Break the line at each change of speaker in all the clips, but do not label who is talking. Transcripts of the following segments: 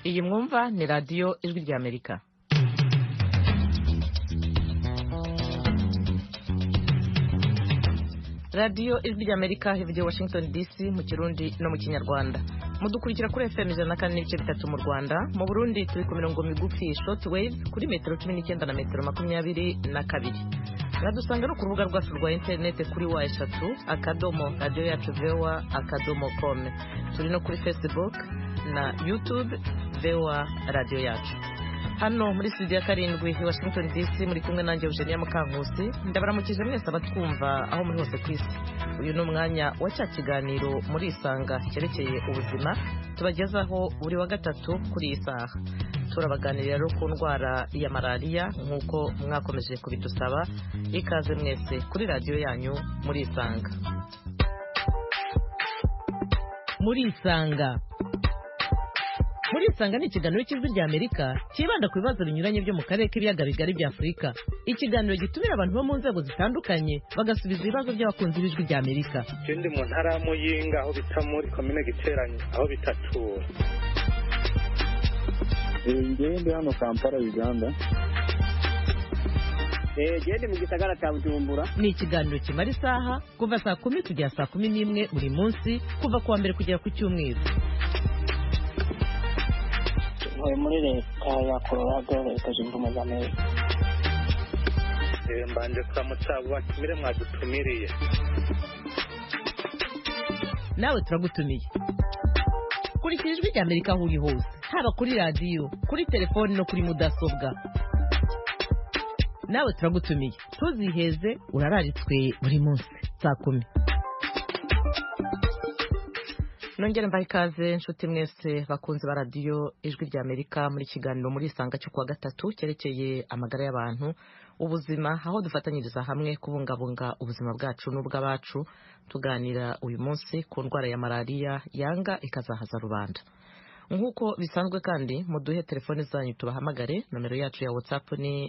iyi mwumva ni radiyo ijwi ry'Amerika. radiyo ijwi ry'Amerika ivugira Washington DC mu Kirundi no mu Kinyarwanda. Mudukurikira kuri FM 104.3 mu Rwanda, mu Burundi turi ku mirongo migufi shortwave kuri metero 19 na metero 22. Radusanga no ku rubuga rwacu rwa internet kuri wa3.radio-yacu.com. Turi no kuri Facebook na YouTube VOA Radio Yacu. Hano muri studio ya 7 i Washington DC muri kumwe nanjye Eugenia Mukankusi. Ndabaramukije mwese abatwumva aho muri hose kwisi. Uyu ni umwanya wa cya kiganiro muri Isanga cyerekeye ubuzima tubagezaho buri wa gatatu kuri iyi saha. Turabaganirira rero ku ndwara ya malaria nk'uko mwakomeje kubidusaba. Ikaze mwese kuri radio yanyu muri Isanga. Muri Isanga ni ikiganiro cy'ijwi ry'Amerika kibanda ku bibazo binyuranye byo mu karere k'ibiyaga bigari bya Afurika. Ikiganiro gitumira abantu bo mu nzego zitandukanye bagasubiza ibibazo by'abakunzi b'ijwi ry'Amerika.
Ndi mu ntara ya Muyinga aho bita muri commune Giteranyi aho bitatura.
Ndi hano Kampala Uganda.
Ndi mu gisagara cya Bujumbura.
Ni ikiganiro kimara isaha kuva saa 10 kugera saa 11 buri munsi kuva kuwa mbere kugera ku cyumweru.
Muri leta ya Colorado leta zunze ubumwe za Amerika.
Mbanje kuramutsa batumire mwadutumiriye.
Nawe turagutumiye. Kurikira ijwi ry'Amerika aho uri hose, haba kuri radio, kuri telefone no kuri mudasobwa. Nawe turagutumiye. Tuziheze urararitswe buri munsi saa 10. Nongera mbaye ikaze inshuti mwese bakunze ba radio ijwi ry'Amerika muri kiganiro muri Isanga cyo kuwa gatatu cyerekeye amagara y'abantu, ubuzima, aho dufatanyiriza hamwe kubungabunga ubuzima bwacu n'ubw'abacu. Tuganira uyu munsi ku ndwara ya malaria yanga ikazahaza rubanda. Nk'uko bisanzwe kandi muduhe telefone zanyu tubahamagare. Nomero yacu ya WhatsApp ni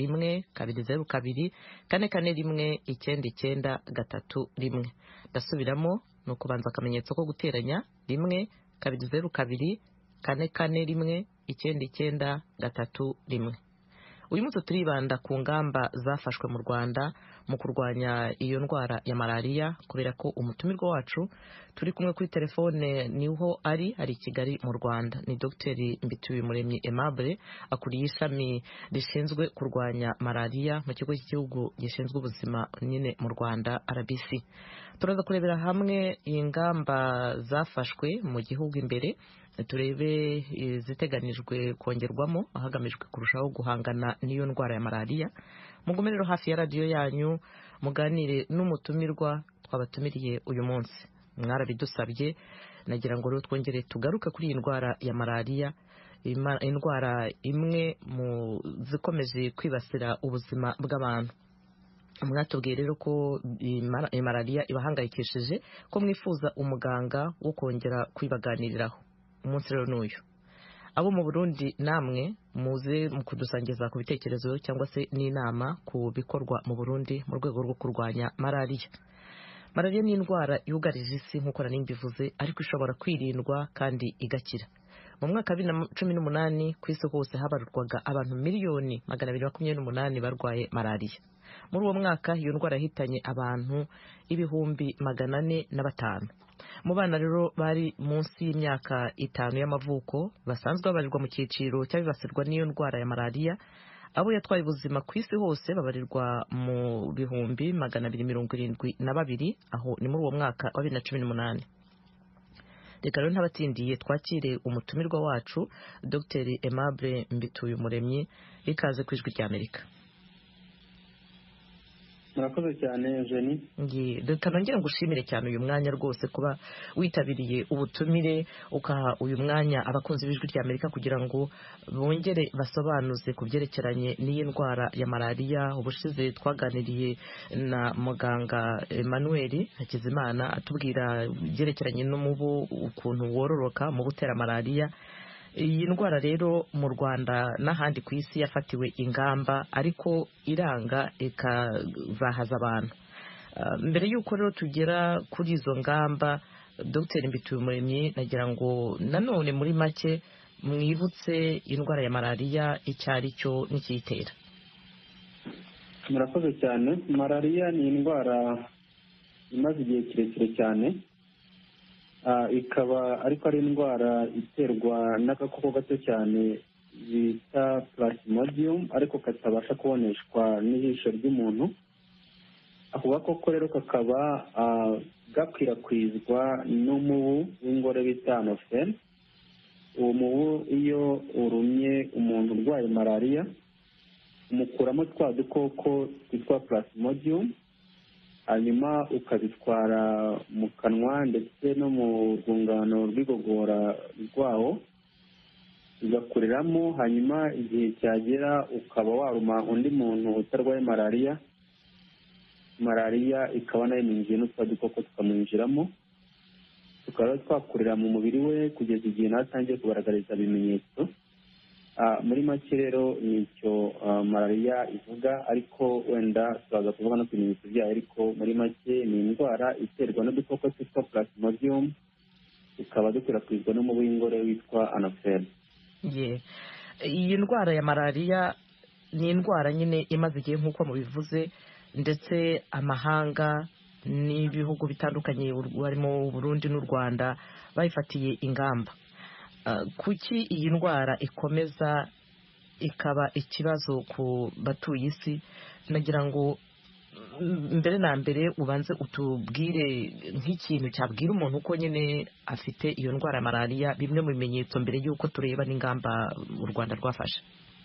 1-202-441-991. Ndasubiramo no kubanza akamenyetso ko guteranya 1-202-441-991. Uyu munsi turibanda ku ngamba zafashwe mu Rwanda mu kurwanya iyo ndwara ya malaria, kubera ko umutumirwa wacu turi kumwe kuri telefone niho ari Kigali mu Rwanda. Ni Dr. Mbituyumuremyi Aimable, akuriye ishami rishinzwe kurwanya malaria mu kigo cy'igihugu gishinzwe ubuzima nyine mu Rwanda RBC. Turaza kurebera hamwe ingamba zafashwe mu gihugu imbere, turebe ziteganijwe kongerwamo hagamijwe kurushaho guhangana n'iyo ndwara ya malaria. Mugume rero hafi ya radio yanyu muganire n'umutumirwa twabatumiriye uyu munsi. Mwarabidusabye, nagira ngo rero twongere tugaruke kuri iyi ndwara ya malaria, indwara imwe mu zikomeje kwibasira ubuzima bw'abantu. Mwatubwiye rero ko malaria ibahangayikishije, ko mwifuza umuganga wo kongera kwibaganiriraho. Umunsi rero n'uyu. Abo mu Burundi namwe muze mu kudusangiza ku bitekerezo cyangwa se n'inama ku bikorwa mu Burundi mu rwego rwo kurwanya malaria. Malaria ni indwara yugarije isi nk'uko narimbivuze, ariko ishobora kwirindwa kandi igakira. Mu mwaka 2018 ku isi hose habarurwaga abantu 228,000 barwaye malaria. Muri uwo mwaka iyo ndwara yahitanye abantu 405,000. Mu bana rero bari munsi y'imyaka 5 y'amavuko basanzwe babarirwa mu cyiciro cy'abibasirwa n'iyo ndwara ya malaria, abo yatwaye ubuzima ku isi hose babarirwa mu 272, aho ni muri uwo mwaka wa 2018. Reka rero ntabatindiye twakire umutumirwa wacu Dr. Aimable Mbituyumuremyi. Ikaze ku ijwi ry'Amerika.
Murakoze cyane Eugenie.
Ngira ngushimire cyane uyu mwanya rwose kuba witabiriye ubutumire ukaha uyu mwanya abakunzi b'ijwi ry'Amerika kugira ngo bongere basobanuze ku byerekeranye n'iyi ndwara ya malaria. Ubushize twaganiriye na muganga Emmanuel Hakizimana atubwira byerekeranye n'umubu ukuntu wororoka mu gutera malaria. Iyi ndwara rero mu Rwanda n'ahandi ku isi yafatiwe ingamba, ariko iranga ikazahaza abantu. Mbere y'uko rero tugera kuri izo ngamba, Dr. Mbituyumuremyi, nagira ngo nanone muri make mwibutse indwara ya malariya icyo ari cyo n'ikiyitera.
murakoze cyane. Malariya ni indwara imaze igihe kirekire cyane, ikaba ariko ari indwara iterwa n'agakoko gato cyane bita Plasmodium, ariko katabasha kuboneshwa n'ijisho ry'umuntu. ako gakoko rero kakaba gakwirakwizwa n'umubu w'ingore bita anoferi. uwo mubu iyo urumye umuntu urwaye malariya umukuramo twa dukoko twitwa Plasmodium, hanyuma ukabitwara mu kanwa ndetse no mu rwungano rw'igogora rwawo ugakuriramo, hanyuma igihe cyagera ukaba waruma undi muntu utarwaye malariya, malariya ikaba nayo iminjiye n'utwa dukoko tukamwinjiramo, tukaba twakurira mu mubiri we kugeza igihe nawe atangiye kugaragariza ibimenyetso. Muri make rero ni icyo malariya ivuga, ariko wenda turaza kuvuga no ku bimenyetso byayo, ariko muri make ni indwara iterwa n'udukoko twitwa Plasmodium, tukaba dukwirakwizwa n'umubu w'ingore witwa anoferi.
iyi ndwara ya malariya ni indwara nyine imaze igihe nk'uko mubivuze, ndetse amahanga n'ibihugu bitandukanye harimo Burundi n'u Rwanda bayifatiye ingamba. Kuki iyi ndwara ikomeza ikaba ikibazo ku batuye isi? nagira ngo mbere na mbere ubanze utubwire nk'ikintu cyabwira umuntu uko nyine afite iyo ndwara ya malariya, bimwe mu bimenyetso mbere y'uko tureba n'ingamba u Rwanda rwafashe.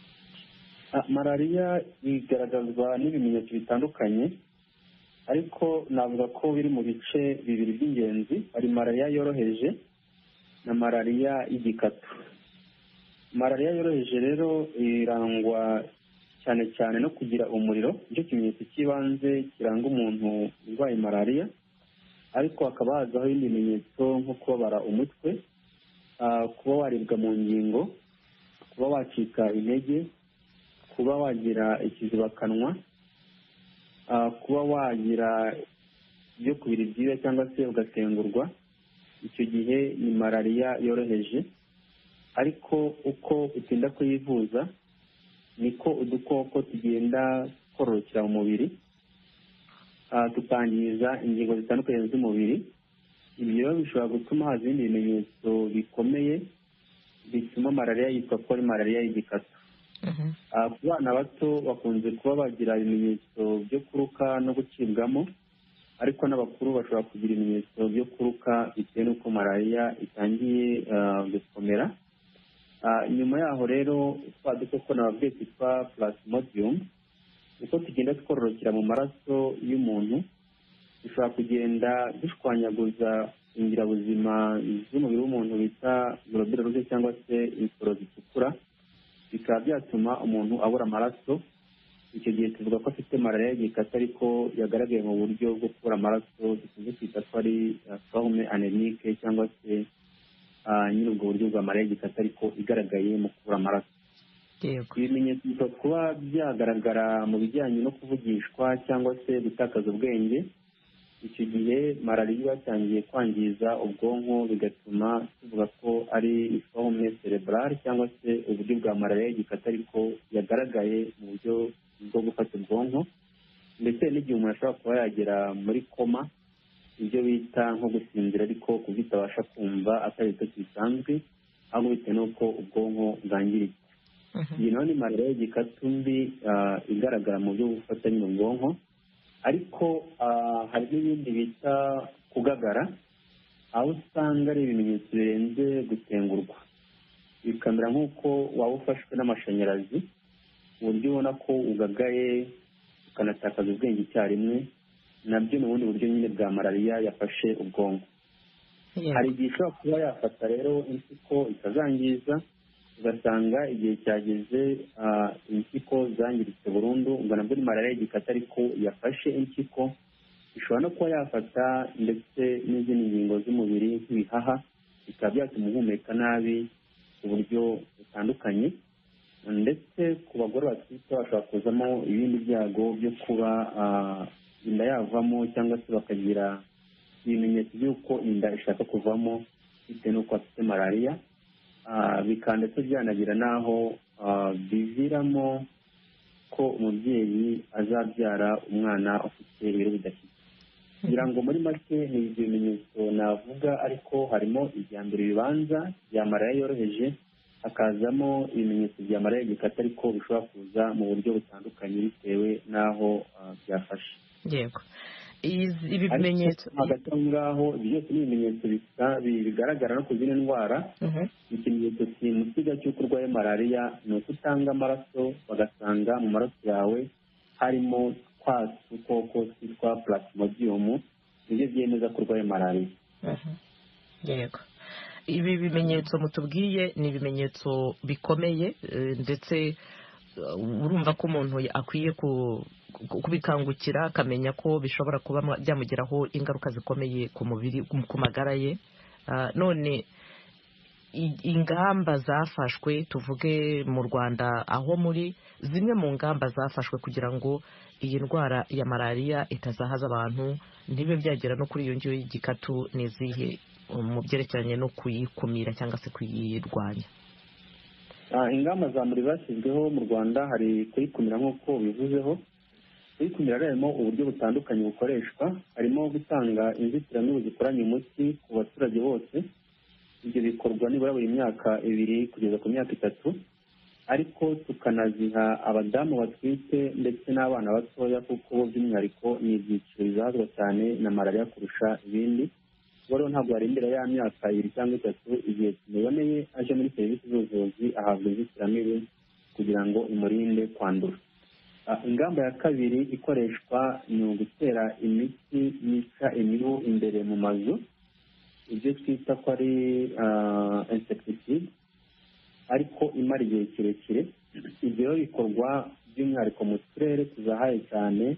Malariya igaragazwa n'ibimenyetso bitandukanye, ariko navuga ko biri mu bice bibiri by'ingenzi. hari malariya yoroheje na malariya y'igikatu. Malariya yoroheje rero irangwa cyane cyane no kugira umuriro, nicyo kimenyetso cy'ibanze kiranga umuntu urwaye malariya, ariko hakaba hazaho ibindi bimenyetso nko kubabara umutwe, kuba waribwa mu ngingo, kuba wacika intege, kuba wagira ikizibakanwa, kuba wagira ibyo kubira ibyuya cyangwa se ugatengurwa. icyo gihe ni malariya yoroheje, ariko uko utinda kuyivuza niko udukoko tugenda twororokera mu mubiri, tukangiza ingingo zitandukanye z'umubiri. ibyo rero bishobora gutuma haza ibindi bimenyetso bikomeye bituma malariya yitwa ko ari malariya y'igikatu. ku bana bato bakunze kuba bagira ibimenyetso byo kuruka no gucibwamo, ariko n'abakuru bashobora kugira ibimenyetso byo kuruka bitewe n'uko malariya itangiye gukomera. nyuma yaho rero twa dukoko nababwiye twitwa Plasmodium, uko tugenda twororokera mu maraso y'umuntu dushobora kugenda dushwanyaguza ingirabuzima z'umubiri w'umuntu bita globule rouge cyangwa se insoro zitukura, bikaba byatuma umuntu abura amaraso. icyo gihe tuvuga ko afite malariya y'igikatu, ariko yagaragaye mu buryo bwo kubura amaraso, dukunze kwita ko ari forme anemique cyangwa se nyine ubwo buryo bwa malariya y'igikatu ariko igaragaye mu kubura amaraso. ibimenyetso bishobora kuba byagaragara mu bijyanye no kuvugishwa cyangwa se gutakaza ubwenge. icyo gihe malariya iba yatangiye kwangiza ubwonko, bigatuma tuvuga ko ari forme cerebrale cyangwa se uburyo bwa malariya y'igikatu ariko yagaragaye mu buryo bwo gufata ubwonko, ndetse n'igihe umuntu ashobora kuba yagera muri koma, ibyo bita nko gusinzira ariko kubitabasha kumva atari ibitotsi bisanzwe, ahubwo bitewe n'uko ubwonko bwangiritse. iyi nayo ni malariya y'igikatu mbi igaragara mu buryo bwo gufata nyine ubwonko. ariko hari n'ibindi bita kugagara, aho usanga ari ibimenyetso birenze gutengurwa, bikamera nk'uko waba ufashwe n'amashanyarazi, uburyo ubona ko ugagaye ukanatakaza ubwenge icyarimwe. nabyo ni ubundi buryo nyine bwa malariya yafashe ubwonko. hari igihe ishobora kuba yafata rero impyiko ikazangiza, ugasanga igihe cyageze impyiko zangiritse burundu, ubwo nabwo ni malariya y'igikatu ariko yafashe impyiko. ishobora no kuba yafata ndetse n'izindi ngingo z'umubiri nk'ibihaha, bikaba byatuma uhumeka nabi ku buryo butandukanye, ndetse ku bagore batwite bashobora kuzamo ibindi byago byo kuba inda yavamo, cyangwa se bakagira ibimenyetso by'uko inda ishaka kuvamo bitewe n'uko afite malariya. bikaba ndetse byanagira n'aho biviramo ko umubyeyi azabyara umwana ufite ibiro bidashyitse. kugira ngo muri make ni ibyo bimenyetso navuga, ariko harimo ibya mbere bibanza bya malariya yoroheje, hakazamo ibimenyetso bya malariya y'igikatu ariko bishobora kuza mu buryo butandukanye bitewe n'aho byafashe.
yego, ibi bimenyetso
hagati aho ngaho byose ni ibimenyetso bigaragara no ku zindi ndwara. Ikimenyetso simusiga cy'uko urwaye malariya ni uko utanga amaraso bagasanga mu maraso yawe harimo twa dukoko twitwa plasmodium, nibyo byemeza ko urwaye malariya.
yego, ibi bimenyetso mutubwiye ni ibimenyetso bikomeye, ndetse urumva ko umuntu akwiye kubikangukira akamenya ko bishobora kuba byamugiraho ingaruka zikomeye ku mubiri, ku magara ye. None ingamba zafashwe, tuvuge mu Rwanda aho muri, zimwe mu ngamba zafashwe kugira ngo iyi ndwara ya malariya itazahaza abantu ntibe byagera no kuri iyo ngiyo y'igikatu, ni izihe mu byerekeranye no kuyikumira cyangwa se kuyirwanya?
Ingamba za mbere zashyizweho mu Rwanda hari kuyikumira nk'uko bivuzeho. Kuyikumira harimo uburyo butandukanye bukoreshwa, harimo gutanga inzitiramibu zikoranye umuti ku baturage bose. Ibyo bikorwa nibura buri myaka 2 kugeza ku myaka 3, ariko tukanaziha abadamu batwite ndetse n'abana batoya, kuko by'umwihariko ni ibyiciro bizahazwa cyane na malariya kurusha ibindi. Rero ntabwo yarindira ya myaka 2 cyangwa 3, igihe kimuboneye aje muri serivisi z'ubuvuzi ahabwa inzitiramibu kugira ngo imurinde kwandura. Ingamba ya kabiri ikoreshwa ni ugutera imiti yica imibu imbere mu mazu, ibyo twita ko ari insecticide, ariko imara igihe kirekire. Ibyo bikorwa by'umwihariko mu turere tuzahaye cyane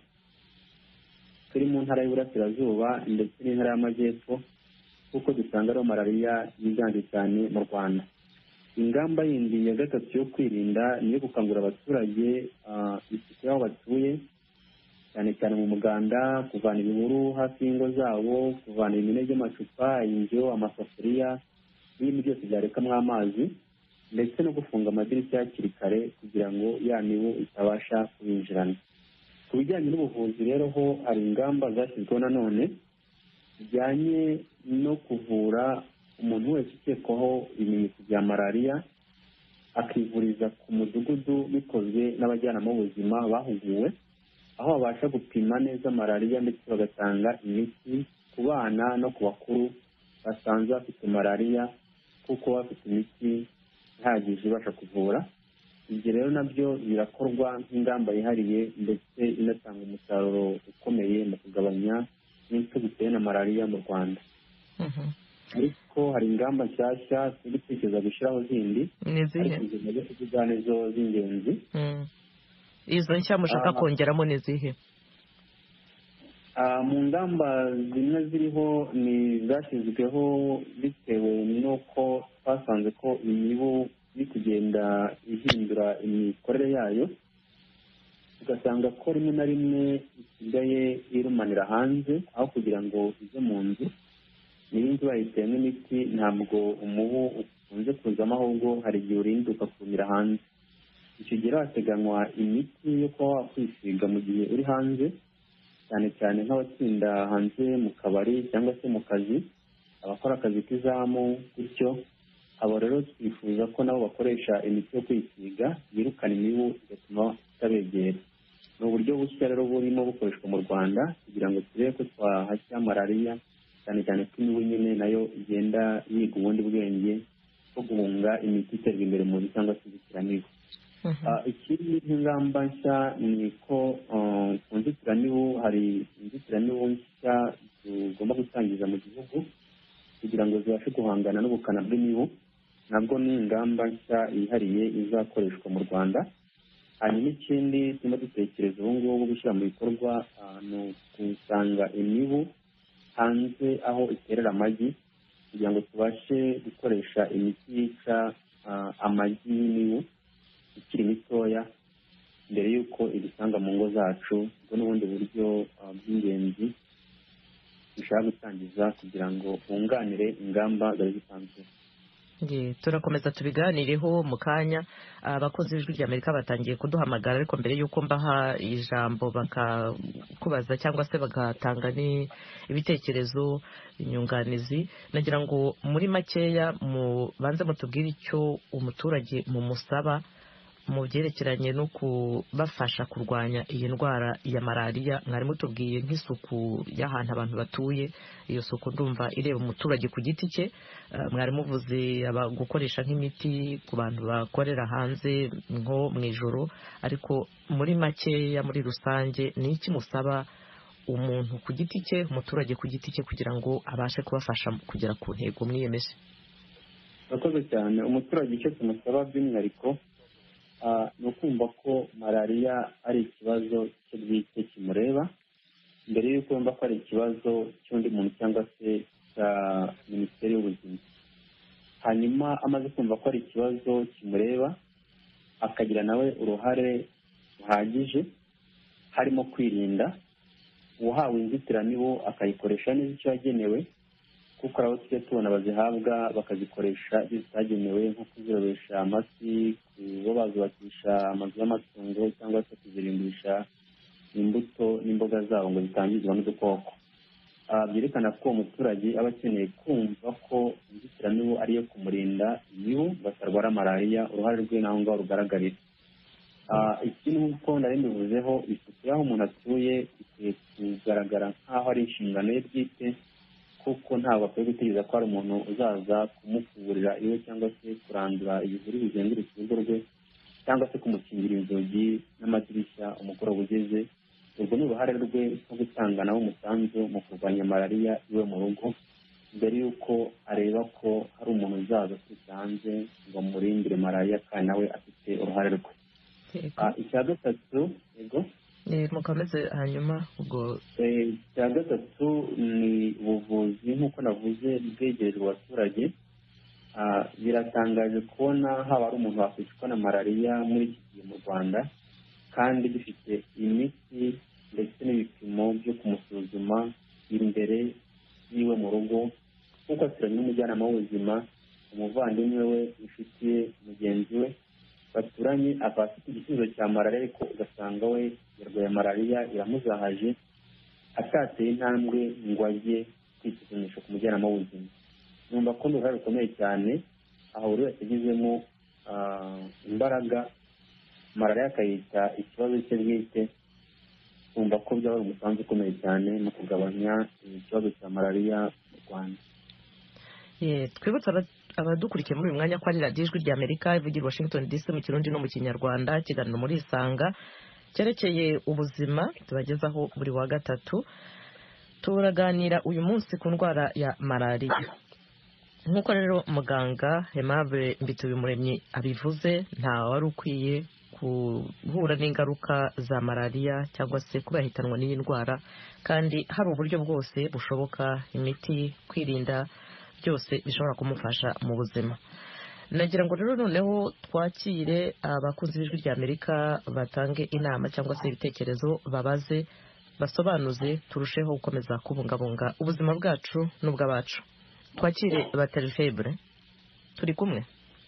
turi mu ntara y'Iburasirazuba ndetse n'intara y'Amajyepfo, kuko dusanga ariho malariya yiganje cyane mu Rwanda. Ingamba yindi ya gatatu yo kwirinda ni iyo gukangurira abaturage isuku y'aho batuye, cyane cyane mu muganda, kuvana ibihuru hafi y'ingo zabo, kuvana ibimene by'amacupa, indyo, amasafuriya n'ibindi byose byarekamo amazi, ndetse no gufunga amadirishya hakiri kare kugira ngo ya mibu itabasha kubinjirana. Ku bijyanye n'ubuvuzi rero ho hari ingamba zashyizweho nanone zijyanye no kuvura umuntu wese ukekwaho ibimenyetso bya malariya, akivuriza ku mudugudu bikozwe n'abajyanama b'ubuzima bahuguwe, aho babasha gupima neza malariya ndetse bagatanga imiti ku bana no ku bakuru basanzwe bafite malariya, kuko bafite imiti ihagije ibasha kuvura. Ibyo rero nabyo birakorwa nk'ingamba yihariye ndetse inatanga umusaruro ukomeye mu kugabanya impfu zitewe na malariya mu Rwanda. Ariko hari ingamba nshyashya turi gutekereza gushyiraho zindi, ariko izo nazo tuvuga nizo z'ingenzi.
Izo nshya mushaka kongeramo ni izihe?
Mu ngamba zimwe ziriho ni zashyizweho bitewe n'uko twasanze ko imibu iri kugenda ihindura imikorere yayo, ugasanga ko rimwe na rimwe isigaye irumanira hanze aho kugira ngo ize mu nzu. Niba inzu bayiteyemo imiti ntabwo umubu ukunze kuzamo, ahubwo hari igihe urinda ugakumira hanze. Icyo gihe hateganywa imiti yo kuba wakwisiga mu gihe uri hanze, cyane cyane nk'abatsinda hanze mu kabari cyangwa se mu kazi, abakora akazi k'izamu gutyo. Abo rero twifuza ko nabo bakoresha imiti yo kwisiga yirukana imibu igatuma itabegera. Ni uburyo bushya rero burimo bukoreshwa mu Rwanda kugira ngo turebe ko twahashya malariya, cyane cyane ko imibu nyine nayo igenda yiga ubundi bwenge bwo guhunga imiti iterwa imbere mu nzu cyangwa se inzitiramibu. Ikindi nk'ingamba nshya ni ko ku nzitiramibu hari inzitiramibu nshya tugomba gutangiza mu gihugu kugira ngo zibashe guhangana n'ubukana bw'imibu. Nabwo ni ingamba nshya yihariye izakoreshwa mu Rwanda. Hanyuma ikindi turimo dutekereza ubu ngubu gushyira mu bikorwa ni ukusanga imibu hanze aho iterera amagi, kugira ngo tubashe gukoresha imiti yica amagi y'imibu ikiri mitoya mbere y'uko ibisanga mu ngo zacu. Ubwo n'ubundi buryo bw'ingenzi dushaka gutangiza kugira ngo bunganire ingamba zari zisanzwe.
turakomeza tubiganireho mu kanya. Abakozi b'ijwi ry'Amerika batangiye kuduhamagara, ariko mbere y'uko mbaha ijambo bakakubaza cyangwa se bagatanga ibitekerezo, inyunganizi, nagira ngo muri makeya mubanze mutubwire icyo umuturage mumusaba mu byerekeranye no kubafasha kurwanya iyi ndwara ya malariya. Mwari mutubwiye nk'isuku y'ahantu abantu batuye, iyo suku ndumva ireba umuturage ku giti cye. Mwari muvuze gukoresha nk'imiti ku bantu bakorera hanze nko mu ijoro, ariko muri makeya muri rusange ni iki musaba umuntu ku giti cye, umuturage ku giti cye, kugira ngo abashe kubafasha kugera ku ntego mwiyemeje?
Murakoze cyane. Umuturage icyo tumusaba by'umwihariko ni ukumva ko malariya ari ikibazo cye bwite kimureba, mbere y'uko yumva ko ari ikibazo cy'undi muntu cyangwa se cya minisiteri y'ubuzima. Hanyuma amaze kumva ko ari ikibazo kimureba, akagira nawe uruhare ruhagije harimo kwirinda. Uwahawe inzitiramibu akayikoresha neza icyo yagenewe, kuko abo tujya tubona bazihabwa bakazikoresha ibyo zitagenewe, nko kuzirobesha amafi, kuba bazubakisha amazu y'amatungo, cyangwa se kuzirimbisha imbuto n'imboga zabo ngo zitangizwa n'udukoko. Byerekana ko uwo muturage aba akeneye kumva ko inzitiramibu ari iyo kumurinda imibu batarwara malariya. Uruhare rwe naho ngaho rugaragarira. Ikindi nk'uko nari mbivuzeho, isuku y'aho umuntu atuye ikwiye kugaragara nk'aho ari inshingano ye bwite, kuko ntabwo akwiye gutegereza ko hari umuntu uzaza kumufungurira iwe, cyangwa se kurandura ibihuru bizengurutse urugo rwe, cyangwa se kumukingira inzugi n'amadirishya umugoroba ugeze. Urwo ni uruhare rwe nko gutanga nawe umusanzu mu kurwanya malariya iwe mu rugo, mbere y'uko areba ko hari umuntu uzaza aturutse hanze ngo amurindire malariya, kandi nawe afite uruhare rwe. Icya gatatu, yego
mukomeze hanyuma ubwo.
Icya gatatu ni ubuvuzi nk'uko navuze bwegerejwe abaturage. Biratangaje kubona haba ari umuntu wakwicwa na malariya muri iki gihe mu Rwanda, kandi dufite imiti ndetse n'ibipimo byo kumusuzuma imbere yiwe mu rugo, kuko aturanye n'umujyanama w'ubuzima, umuvandimwe we, inshuti ye, mugenzi we baturanye, akaba afite igisubizo cya malariya, ariko ugasanga we yarwaye malariya iramuzahaje, atateye intambwe ngo ajye kwisuzumisha ku mujyanama w'ubuzima. Numva ko uruhare rukomeye cyane, aho buri wese agizemo imbaraga, malariya akayita ikibazo cye bwite. Numva ko byaba ari umusanzu ukomeye cyane mu kugabanya ikibazo cya malariya mu Rwanda.
Twibutsa abadukurikiye muri uyu mwanya ko ari radiyo ijwi ry'Amerika ivugira Washington DC mu Kirundi no mu Kinyarwanda, ikiganiro muri Isanga cyerekeye ubuzima tubagezaho buri wa gatatu. Turaganira uyu munsi ku ndwara ya malariya. Nk'uko rero muganga Aimable Mbitubimuremyi abivuze, nta wari ukwiye guhura n'ingaruka za malariya cyangwa se kuba yahitanwa n'iyi ndwara, kandi hari uburyo bwose bushoboka, imiti, kwirinda, byose bishobora kumufasha mu buzima. Nagira ngo rero noneho twakire abakunzi b'ijwi ry'Amerika batange inama cyangwa se ibitekerezo, babaze, basobanuze, turusheho gukomeza kubungabunga ubuzima bwacu n'ubw'abacu. Twakire Baterifebre, turi kumwe?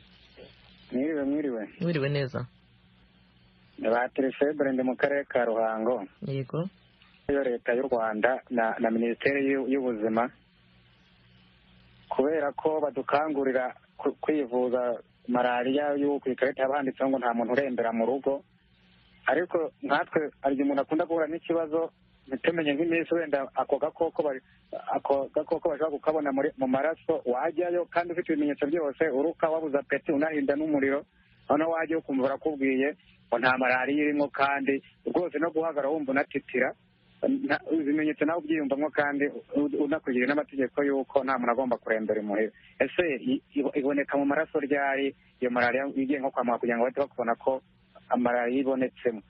Mwiriwe neza.
Baterifebre ndi mu karere ka Ruhango.
Yego.
Iyo leta y'u Rwanda na Minisiteri y'Ubuzima, kubera ko badukangurira kwivuza malariya y'uko ikarita yaba handitseho ngo nta muntu urembera mu rugo, ariko nkatwe hari igihe umuntu akunda guhura n'ikibazo ntitumenye nk'iminsi wenda ako gakoko bashobora kukabona mu maraso, wajyayo kandi ufite ibimenyetso byose, uruka, wabuze apeti, unahinda n'umuriro, noneho wajyayo ukumva barakubwiye ngo nta malariya irimo, kandi rwose no guhagarara wumva unatitira, ibimenyetso nawe ubyiyumvamo, kandi unakurikije n'amategeko y'uko nta muntu agomba kurembera imuhira. Ese iboneka mu maraso ryari iyo malariya igiye nko kwa muganga kugira ngo bahite bakubona ko malariya ibonetsemo?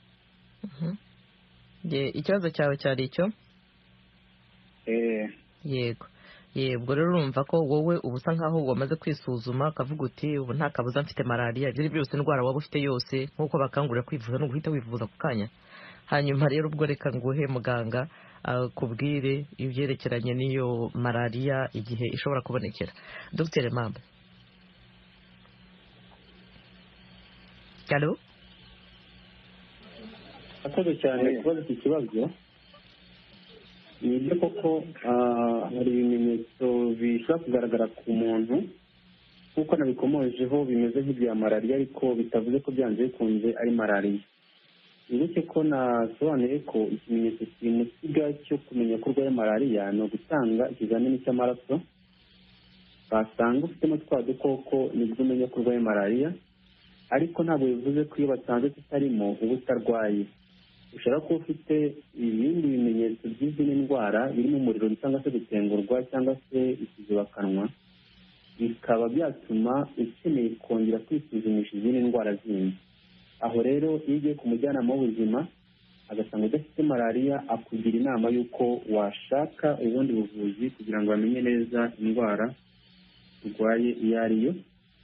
Ikibazo cyawe cyari icyo? Yego. Ubwo rero urumva ko wowe uba usa nkaho wamaze kwisuzuma ukavuga uti ubu nta kabuza mfite malariya, ibyo byose indwara waba ufite yose, nk'uko bakangurira kwivuza no guhita wivuza ku kanya. Hanyuma rero ubwo reka nguhe muganga akubwire ibyerekeranye n'iyo malariya igihe ishobora kubonekera. Dr. Aimable. Allo?
akoze cyane kubaza iki kibazo. Ni ibyo koko hari ibimenyetso bishobora kugaragara ku muntu nk'uko nabikomojeho bimeze nk'ibya malariya ariko bitavuze ko byanze bikunze ari malariya. Wibuke ko nasobanuye ko ikimenyetso kimusiga cyo kumenya ko urwaye malariya ni ugutanga ikizamini cy'amaraso, basanga ufitemo twa dukoko nibwo umenya ko urwaye malariya, ariko ntabwo bivuze ko iyo basanze tutarimo uba utarwaye. Ushobora kuba ufite ibindi bimenyetso by'izindi ndwara birimo umuriro cyangwa se gutengurwa cyangwa se ikizibakanwa, bikaba byatuma ukeneye kongera kwisuzumisha izindi ndwara zindi. Aho rero iyo ugiye ku mujyanama w'ubuzima agasanga udafite malariya, akugira inama y'uko washaka ubundi buvuzi kugira ngo bamenye neza indwara urwaye iyo ari yo.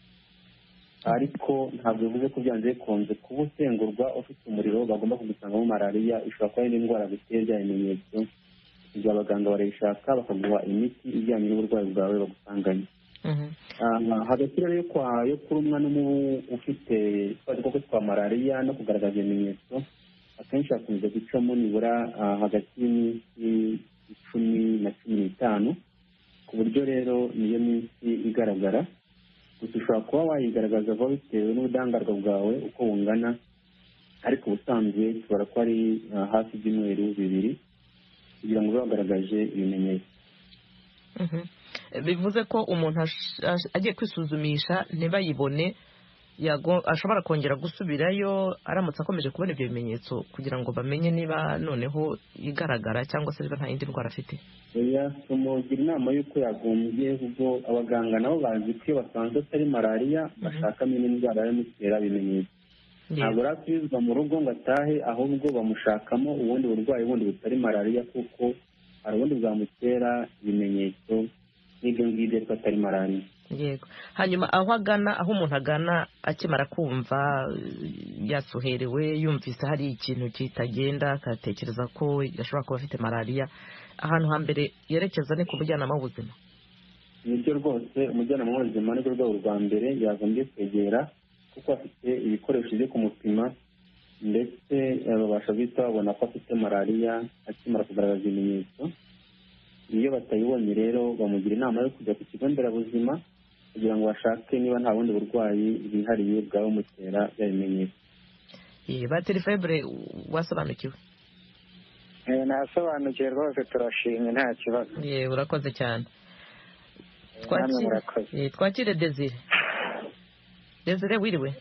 Ariko ntabwo bivuze ko byanze bikunze kuba utengurwa ufite umuriro bagomba kugusangamo malariya. Ishobora kuba ari indwara ziteye bya bimenyetso, igihe abaganga barayishaka bakaguha imiti ijyanye n'uburwayi bwawe bagusanganye. Hagati rero yo kurumwa n'umubu ufite twa dukoko twa malariya no kugaragaza ibimenyetso, akenshi hakunze gucamo nibura hagati y'iminsi 10 na 15, ku buryo rero niyo minsi igaragara. Gusa ushobora kuba wayigaragaza vuba bitewe n'ubudahangarwa bwawe uko bungana, ariko ubusanzwe tubara ko ari hafi y'ibyumweru 2 kugira ngo ube wagaragaje ibimenyetso.
Bivuze ko umuntu agiye kwisuzumisha ntibayibone ashobora kongera gusubirayo aramutse akomeje kubona ibyo bimenyetso kugira ngo bamenye niba noneho igaragara cyangwa se niba nta yindi ndwara afite.
Tumugira inama y'uko yagombye, ubwo abaganga nabo bazi ko iyo basanze atari malariya bashakamo indi ndwara y'amutera ibimenyetso. Ntabwo arasubizwa mu rugo ngo atahe, ahubwo bamushakamo ubundi burwayi bundi butari malariya, kuko hari ubundi bwamutera ibimenyetso n'ibyo ngibyo ariko atari malariya.
Yego. Hanyuma aho umuntu agana akimara kumva yasuherewe, yumvise hari ikintu kitagenda, akatekereza ko yashobora kuba afite malariya, ahantu hambere yerekeza ni ku mujyanama w'ubuzima?
Nibyo rwose, umujyanama w'ubuzima nibwo rwego rwa mbere yagombye kwegera, kuko afite ibikoresho byo kumupima ndetse babasha guhita babona ko afite malariya akimara kugaragaza ibimenyetso. Iyo batayibonye rero bamugira inama yo kujya ku kigo nderabuzima kugira ngo bashake niba nta bundi burwayi bwihariye bwaba bumutera bya bimenyetso.
Bateri febre wasobanukiwe?
Nasobanukiwe rwose, turashimye, nta kibazo.
Urakoze cyane. Twakire Desire. Desire, wiriwe?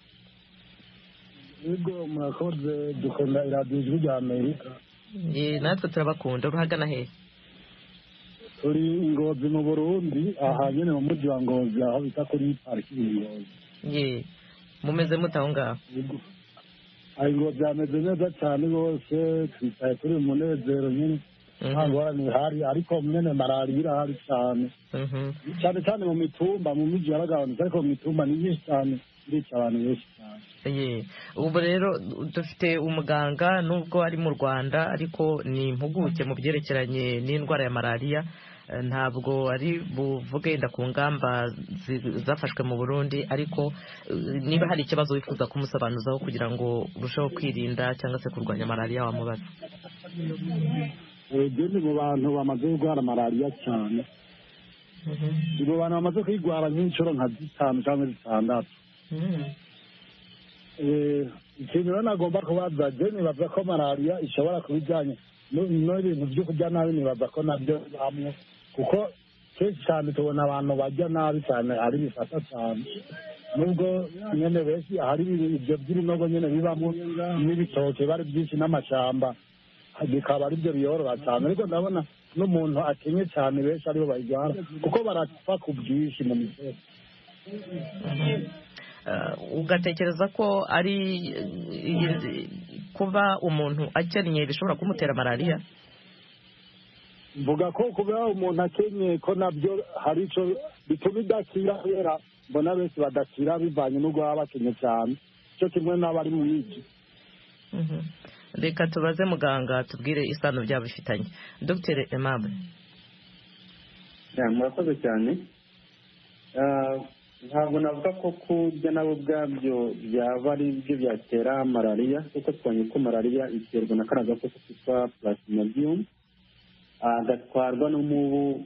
Yego, murakoze. Dukunda iradiyo Ijwi rya Amerika.
Natwe turabakunda. Urahagana hehe?
Turi Ngozi mu Burundi, aha nyine mu mujyi wa Ngozi, aho bita kuri pariki Ngozi.
Mumeze mute aho ngaho?
Ngozi hameze neza cyane rwose, twicaye turi mu munezero nyine, nta ngorane ihari, ariko nyine malariya irahari cyane. Cyane cyane mu mitumba, mu mijyi yaragabanutse, ariko mu mitumba ni myinshi cyane, irica abantu benshi cyane.
Ubu rero dufite umuganga nubwo ari mu Rwanda, ariko ni impuguke mu byerekeranye n'indwara ya malariya. Ntabwo ari buvuge yenda ku ngamba zafashwe mu Burundi, ariko niba hari ikibazo wifuza kumusobanuzaho kugira ngo urusheho kwirinda cyangwa se kurwanya malariya wamubaza.
Ni mu bantu bamaze kurwara malariya cyane. Mu bantu bamaze kuyirwara nk'inshuro nka 5 cyangwa 6. Ikintu rero nagomba kubaza, nibaza ko malariya ishobora kuba ijyanye n'ibintu byo kurya nabi, nibaza ko nabyo hamwe, kuko kenshi cyane tubona abantu barya nabi cyane, ari bifata cyane, nubwo nyine benshi hari ibyo by'ibinogo nyine bibamo n'ibitoke bari byinshi n'amashyamba, bikaba ari byo biyorora cyane, ariko ndabona n'umuntu akenye cyane benshi aribo bayirwara, kuko barapfa ku bwinshi mu misozi.
Ugatekereza ko ari kuba umuntu akennye bishobora kumutera malariya?
Mvuga ko kuba umuntu akenye ko nabyo hari icyo bituma idakira, kubera mbona benshi badakira bivanye n'ubwo baba bakenye cyane, cyo kimwe n'abari mu miji.
Reka tubaze muganga tubwire isano byabo bifitanye. Dr. Aimable.
Murakoze cyane. ntabwo navuga ko kurya nabo ubwabyo byaba ari byo byatera malariya, kuko twabonye ko malariya iterwa na kariya gakoko kitwa plasmodium, gatwarwa n'umubu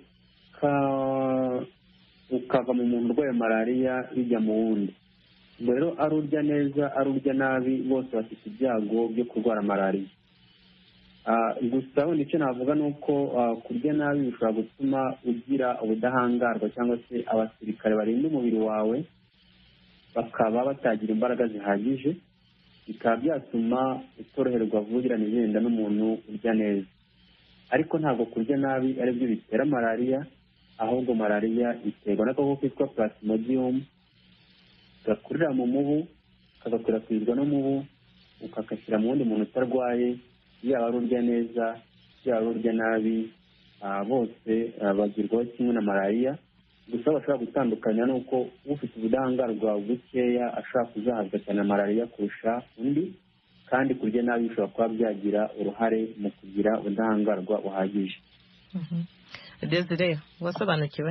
ukava mu muntu urwaye malariya bijya mu wundi. Ubwo rero ari urya neza ari urya nabi bose bafite ibyago byo kurwara malariya. Gusa wenda icyo navuga ni uko kurya nabi bishobora gutuma ugira ubudahangarwa cyangwa se abasirikare barinda umubiri wawe bakaba batagira imbaraga zihagije, bikaba byatuma utoroherwa vuba n'igenda n'umuntu urya neza. Ariko ntabwo kurya nabi ari byo bitera malariya, ahubwo malariya iterwa n'agakoko kitwa plasmodium gakurira mu mubu kagakwirakwizwa n'umubu ukagashyira mu wundi muntu utarwaye, yaba ari urya neza yaba ari urya nabi, bose bagirwaho kimwe na malariya. Gusa bashobora gutandukanya n'uko ufite ubudahangarwa bukeya ashobora kuzahabwa cyane malariya kurusha undi, kandi kurya nabi bishobora kuba byagira uruhare mu kugira ubudahangarwa buhagije.
Desire, wasobanukiwe?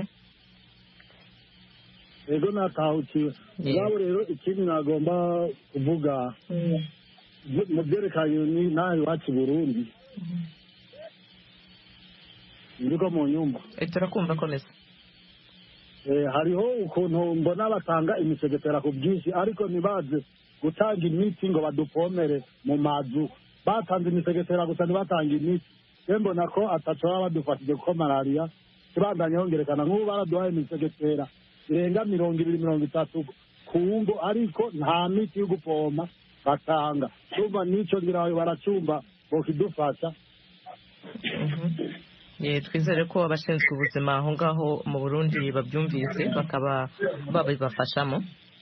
Ego natahukiwe. Yabo rero ikindi nagomba kuvuga mu byerekanye nawe iwacu i Burundi, ndiko mu nyumba
turakumva komeza.
hariho ukuntu mbona batanga imisegetera ku bwinshi, ariko ntibaze gutanga imiti ngo badupomere mu mazu. Batanze imisegetera gusa ntibatanga imiti. Rero mbona ko atatu baba badufashije kuko malariya tubandanye hongerekana. Nk'ubu baraduhaye imisegetera irenga 200-300 ku ngo, ariko nta miti yo gupoma batanga. Cyumva n'icyo ngiraho baracumba bokidufasha.
Twizere ko abashinzwe ubuzima aho ngaho mu Burundi babyumvise bakaba babibafashamo.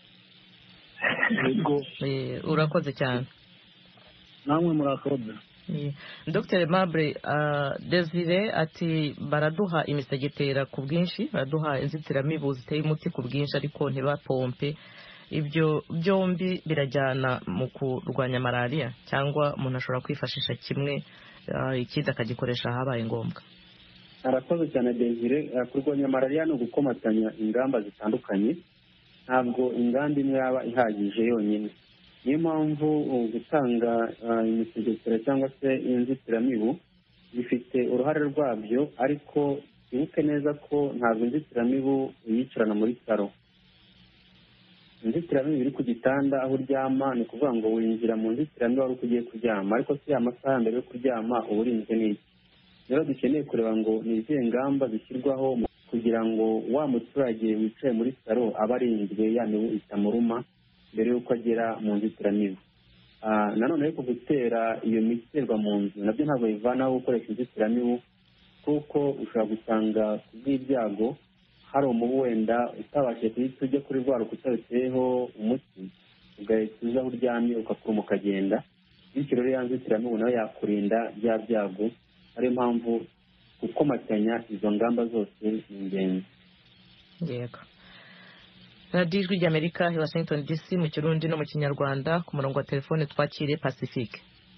Urakoze cyane.
Namwe murakoze.
Dr. Mable, Desire ati baraduha imisegetera ku bwinshi, baraduha inzitiramibu ziteye umuti ku bwinshi ariko ntibapompe. Ibyo byombi birajyana mu kurwanya malariya cyangwa umuntu ashobora kwifashisha kimwe ikindi akagikoresha ahabaye ngombwa?
Arakoze cyane Desire. Kurwanya malariya ni ugukomatanya ingamba zitandukanye, ntabwo ingamba imwe yaba ihagije yonyine. Niyo mpamvu gutanga imisegetera cyangwa se inzitiramibu bifite uruhare rwabyo, ariko ibuke neza ko ntabwo inzitiramibu uyicarana muri saro. Inzitiramibu iri ku gitanda aho uryama, ni ukuvuga ngo winjira mu nzitiramibu wari uko ugiye kuryama, ariko si amasaha mbere yo kuryama uba urinzwe n'iki. Rero dukeneye kureba ngo ni izihe ngamba zishyirwaho kugira ngo wa muturage wicaye muri saro aba arinzwe ya mibu itamuruma mbere y'uko agera mu nzitiramibu. Nanone ariko gutera iyo miti iterwa mu nzu nabyo ntabwo bivanaho gukoresha inzitiramibu, kuko ushobora gusanga ku bw'ibyago hari umubu wenda utabashije guhita ujya kuri rwa rukuta ruteyeho umuti, ugahita uza aho uryamye ugakuruma ukagenda. Bityo rero ya nzitiramibu nayo yakurinda bya byago. Ariyo mpamvu gukomatanya izo ngamba zose ni ingenzi.
Yego. Radio Ijwi ry'Amerika i Washington DC mu Kirundi no mu Kinyarwanda. Ku murongo wa telefone twakire Pacifique.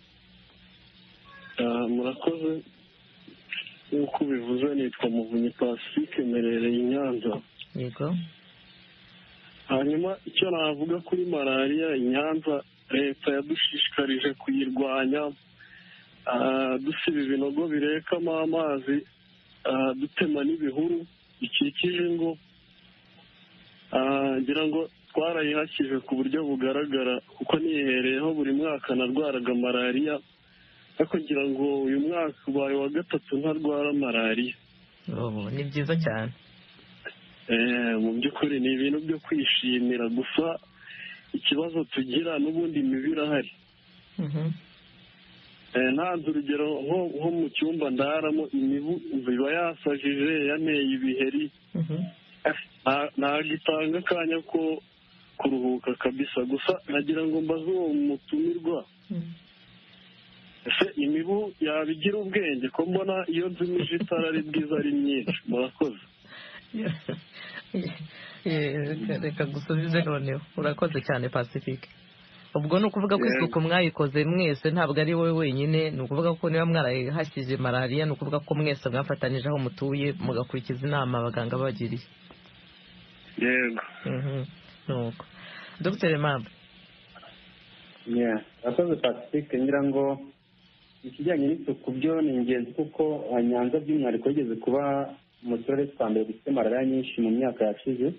Murakoze. Uko bivuze nitwa Muvunyi Pacifique, merereye i Nyanza.
Yego.
Hanyuma icyo navuga kuri malariya i Nyanza, leta yadushishikarije kuyirwanya, dusiba ibinogo birekamo amazi, dutema n'ibihuru bikikije ingo. Ngira ngo twarayihakije ku buryo bugaragara, kuko nihereyeho buri mwaka narwaraga malariya, ariko ngira ngo uyu mwaka ubaye wa gatatu ntarwara malariya.
Ni byiza cyane.
Mu by'ukuri ni ibintu byo kwishimira, gusa ikibazo tugira n'ubundi imibu irahari. Ntanze urugero nko mu cyumba ndaramo, imibu iba yasajije yanteye ibiheri. Ntabwo itanga akanya ko kuruhuka kabisa. Gusa nagira ngo mbaze uwo mutumirwa, ese imibu yabigira ubwenge ko mbona iyo nzimije itara ari bwiza ari myinshi? Murakoze.
Reka gusubize noneho. Urakoze cyane Pacifique. Ubwo ni ukuvuga ko isuku mwayikoze mwese, ntabwo ari wowe wenyine. Ni ukuvuga ko niba mwarahashyize malariya, ni ukuvuga ko mwese mwafatanyije aho mutuye mugakurikiza inama abaganga bagiriye.
Yego.
nuko Dr. Aimable.
akoze Pacifique, ngira ngo ikijyanye n'isuku byo ni ingenzi kuko Nyanza by'umwihariko yigeze kuba mu turere twa mbere dufite malariya nyinshi mu myaka yashize,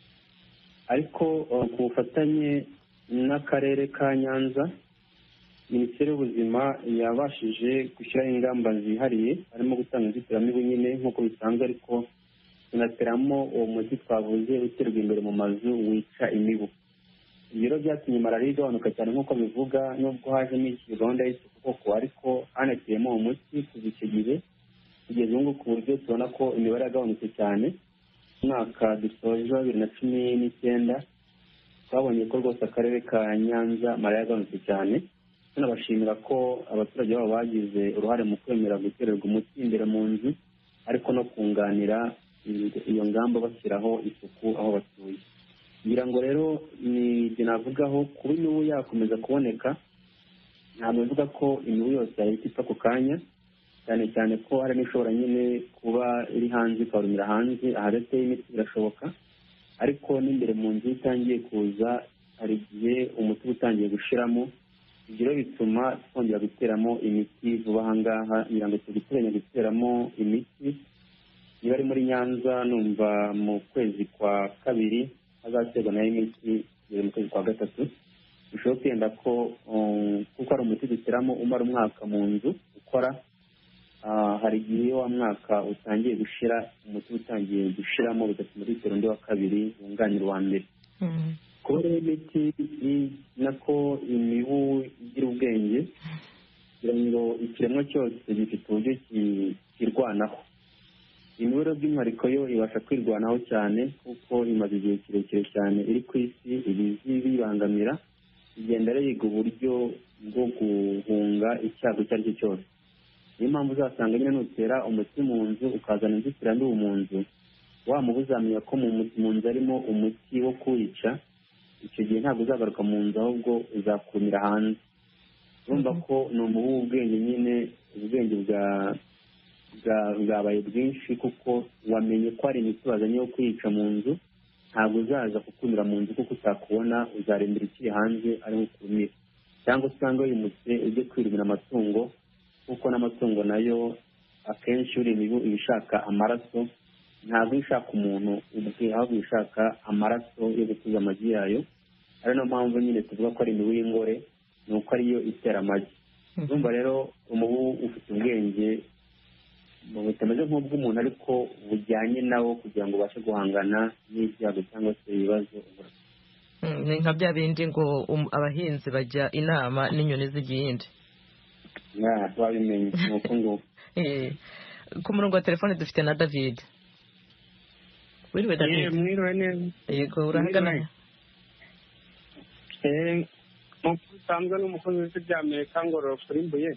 ariko ku bufatanye n'akarere ka Nyanza, Minisiteri y'Ubuzima yabashije gushyiraho ingamba zihariye, harimo gutanga inzitiramibu nyine nk'uko bisanzwe, ariko tunateramo uwo muti twavuze uterwa imbere mu mazu wica imibu. Ibyo rero byatumye malariya igabanuka cyane nk'uko bivuga, nubwo hajemo iki gahunda y'isuku koko, ariko hanateyemo uwo muti kuva icyo gihe kugeza ubu ngubu, ku buryo tubona ko imibare yagabanutse cyane. Umwaka dusoje wa 2019 twabonye ko rwose akarere ka Nyanza malariya yagabanutse cyane. Tunabashimira ko abaturage babo bagize uruhare mu kwemera gutererwa umuti imbere mu nzu, ariko no kunganira iyo ngamba bashyiraho isuku aho batuye. Ngira ngo rero ni ibyo navugaho. kuba imibu yakomeza kuboneka, ntabwo bivuga ko imibu yose yahita ipfa ako kanya, cyane cyane ko hari n'ishobora nyine kuba iri hanze ikarumira hanze, ahadateye imiti birashoboka, ariko n'imbere mu nzu itangiye kuza hari igihe umuti utangiye gushiramo. Ibyo rero bituma twongera guteramo imiti vuba aha ngaha, ngira ngo tugiteganya guteramo imiti. Niba ari muri Nyanza numva mu kwezi kwa kabiri hazaterwa nayo imiti, mu kwezi kwa gatatu. Bishobora kwenda ko kuko ari umuti duteramo umara umwaka mu nzu ukora, hari igihe wa mwaka utangiye gushira, umuti utangiye gushiramo, bigatuma dutera undi wa kabiri wunganira uwa mbere. Kuba rero imiti nako imibu igira ubwenge, kugira ngo ikiremwa cyose gifite uburyo kirwanaho. Imibu rero by'umwihariko yo ibasha kwirwanaho cyane, kuko imaze igihe kirekire cyane iri ku isi, ibizi bibangamira, igenda yiga uburyo bwo guhunga icyago icyo ari cyo cyose. Niyo mpamvu uzasanga nyine nutera umuti mu nzu ukazana inzitiramibu mu nzu, wa mubu uzamenya ko mu nzu harimo umuti wo kuwica, icyo gihe ntabwo uzagaruka mu nzu, ahubwo uzakumira hanze. Urumva ko ni umubu w'ubwenge nyine, ubwenge bwabaye bwinshi, kuko wamenye ko hari imiti wazanye yo kwica mu nzu, ntabwo uzaza kukumira mu nzu kuko utakubona, uzarembera ikiri hanze ariho ukumira. Cyangwa usanga wimutse ujye kwirumira amatungo, kuko n'amatungo nayo akenshi uri imibu ibishaka amaraso, ntabwo ishaka umuntu ubwe, ahubwo ishaka amaraso yo gutuza amagi yayo. Ari no mpamvu nyine tuvuga ko ari imibu y'ingore, ni uko ariyo itera amagi. Urumva rero umubu ufite ubwenge butameze nk'ubw'umuntu, ariko bujyanye nawo kugira ngo ubashe guhangana n'ibyago cyangwa se ibibazo.
Ni nka bya bindi ngo abahinzi bajya inama n'inyoni z'igihinde.
Wabimenye ni uko nguko.
Ku murongo wa telefone dufite na David. Wiriwe David?
Mwiriwe neza.
Yego, urahagana?
Musanzwe n'umukozi w'isi by'Amerika ngororo kuri Mbuye.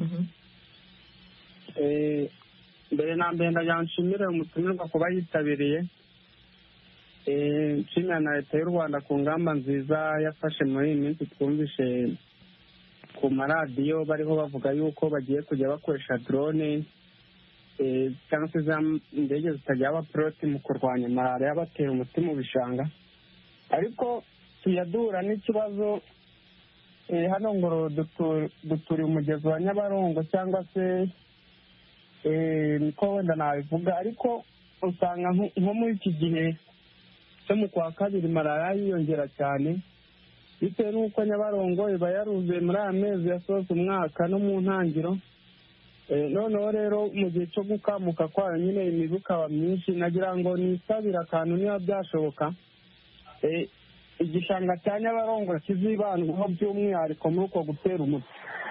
Mbere na mbere ndagira nshimire umutumirwa kuba yitabiriye. Nshimira na leta y'u Rwanda ku ngamba nziza yafashe muri iyi minsi. Twumvishe ku maradiyo bariho bavuga yuko bagiye kujya bakoresha drone cyangwa se za indege zitajya abaporoti mu kurwanya malariya batera umuti mu bishanga. Ariko tuyadura n'ikibazo hano ngoro duturiye umugezi wa Nyabarongo, cyangwa se niko wenda nabivuga, ariko usanga nko muri iki gihe cyo mu kwa kabiri malariya yiyongera cyane, bitewe n'uko Nyabarongo iba yaruzuye muri aya mezi yasoza umwaka no mu ntangiro. Noneho rero mu gihe cyo gukamuka kwayo nyine imibu ikaba myinshi. Nagira ngo nisabire akantu niba byashoboka, igishanga cya Nyabarongo kizibandwaho by'umwihariko muri uko gutera umuti.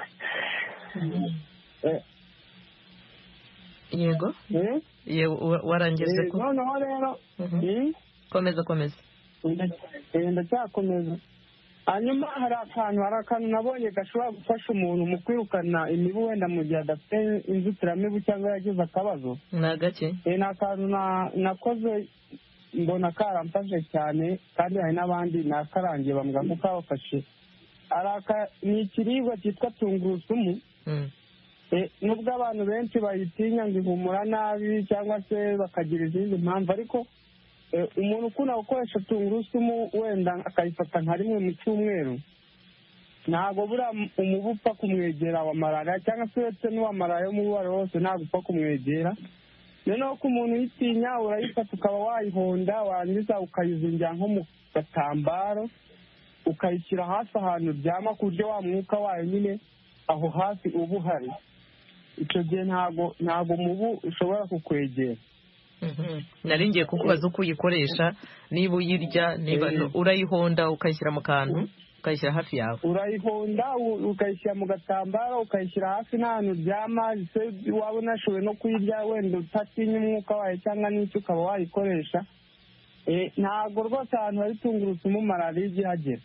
Yego, warangiza ko
noneho rero
komeza
ndacyakomeza. Hanyuma hari akantu nabonye gashobora gufasha umuntu mu kwirukana imibu, wenda mu gihe adafite inzitiramibu cyangwa yagize akabazo.
Ni agake?
Ni akantu nakoze mbona karamfashe cyane, kandi hari n'abandi nakarangiye bambwira ko kabafashe. Ni ikiribwa cyitwa tungurusumu. Nubwo abantu benshi bayitinya ngo ihumura nabi cyangwa se bakagira izindi mpamvu, ariko umuntu ukunda gukoresha tungurusumu wenda akayifata nka rimwe mu cyumweru ntabwo buriya umubu upfa kumwegera wa malariya cyangwa se uretse n'uwa malariya umubu uwo ari wo wose ntabwo upfa kumwegera. noneho ko umuntu uyitinya urayifata ukaba wayihonda warangiza ukayizingira nko mu gatambaro ukayishyira hasi ahantu uryama ku buryo wa mwuka wayo nyine aho hasi uba uhari. icyo gihe ntabwo umubu ushobora kukwegera.
nari ngiye kukubaza uko uyikoresha, niba uyirya, niba urayihonda ukayishyira mu kantu ukayishyira hafi yawe.
urayihonda ukayishyira mu gatambaro ukayishyira hafi n'ahantu uryama, waba unashoboye no kuyirya wenda utatinya umwuka wayo cyangwa n'icyo ukaba wayikoresha. ntabwo rwose ahantu hari tungurusumu malariya ijya ihagera.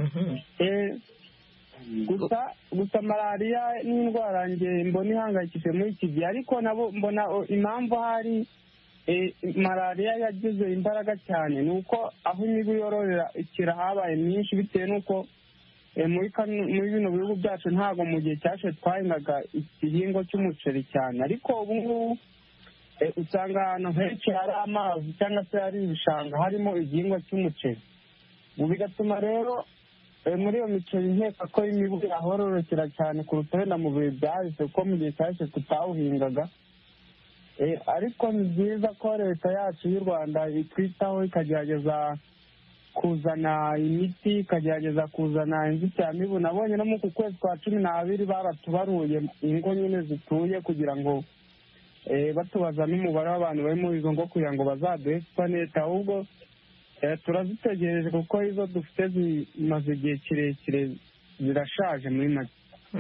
gusa malariya ni indwara mbona ihangayikishije muri iki gihe, ariko nabo mbona impamvu hari malariya yagize imbaraga cyane ni uko aho imibu yororera ikira habaye myinshi, bitewe n'uko muri bino bihugu byacu ntabwo mu gihe cyashize twahingaga igihingwa cy'umuceri cyane, ariko ubu ngubu usanga ahantu henshi hari amazi cyangwa se hari ibishanga harimo igihingwa cy'umuceri. ubu bigatuma rero muri iyo miceri nkeka ko imibu yahororokera cyane kuruta wenda mu bihe byahise, kuko mu gihe cyahise tutawuhingaga. ariko ni byiza ko leta yacu y'u Rwanda itwitaho ikagerageza kuzana imiti, ikagerageza kuzana inzitiramibu. nabonye no mu kwezi kwa 12 baratubaruye ingo nyine zituye kugira ngo batubaza n'umubare w'abantu bari muri izo ngo kugira ngo bazaduhe supanete. ahubwo turazitegereje kuko izo dufite zimaze igihe kirekire zirashaje muri make.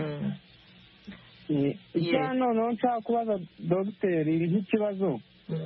icya noneho nshaka kubaza dogiteri nk'ikibazo,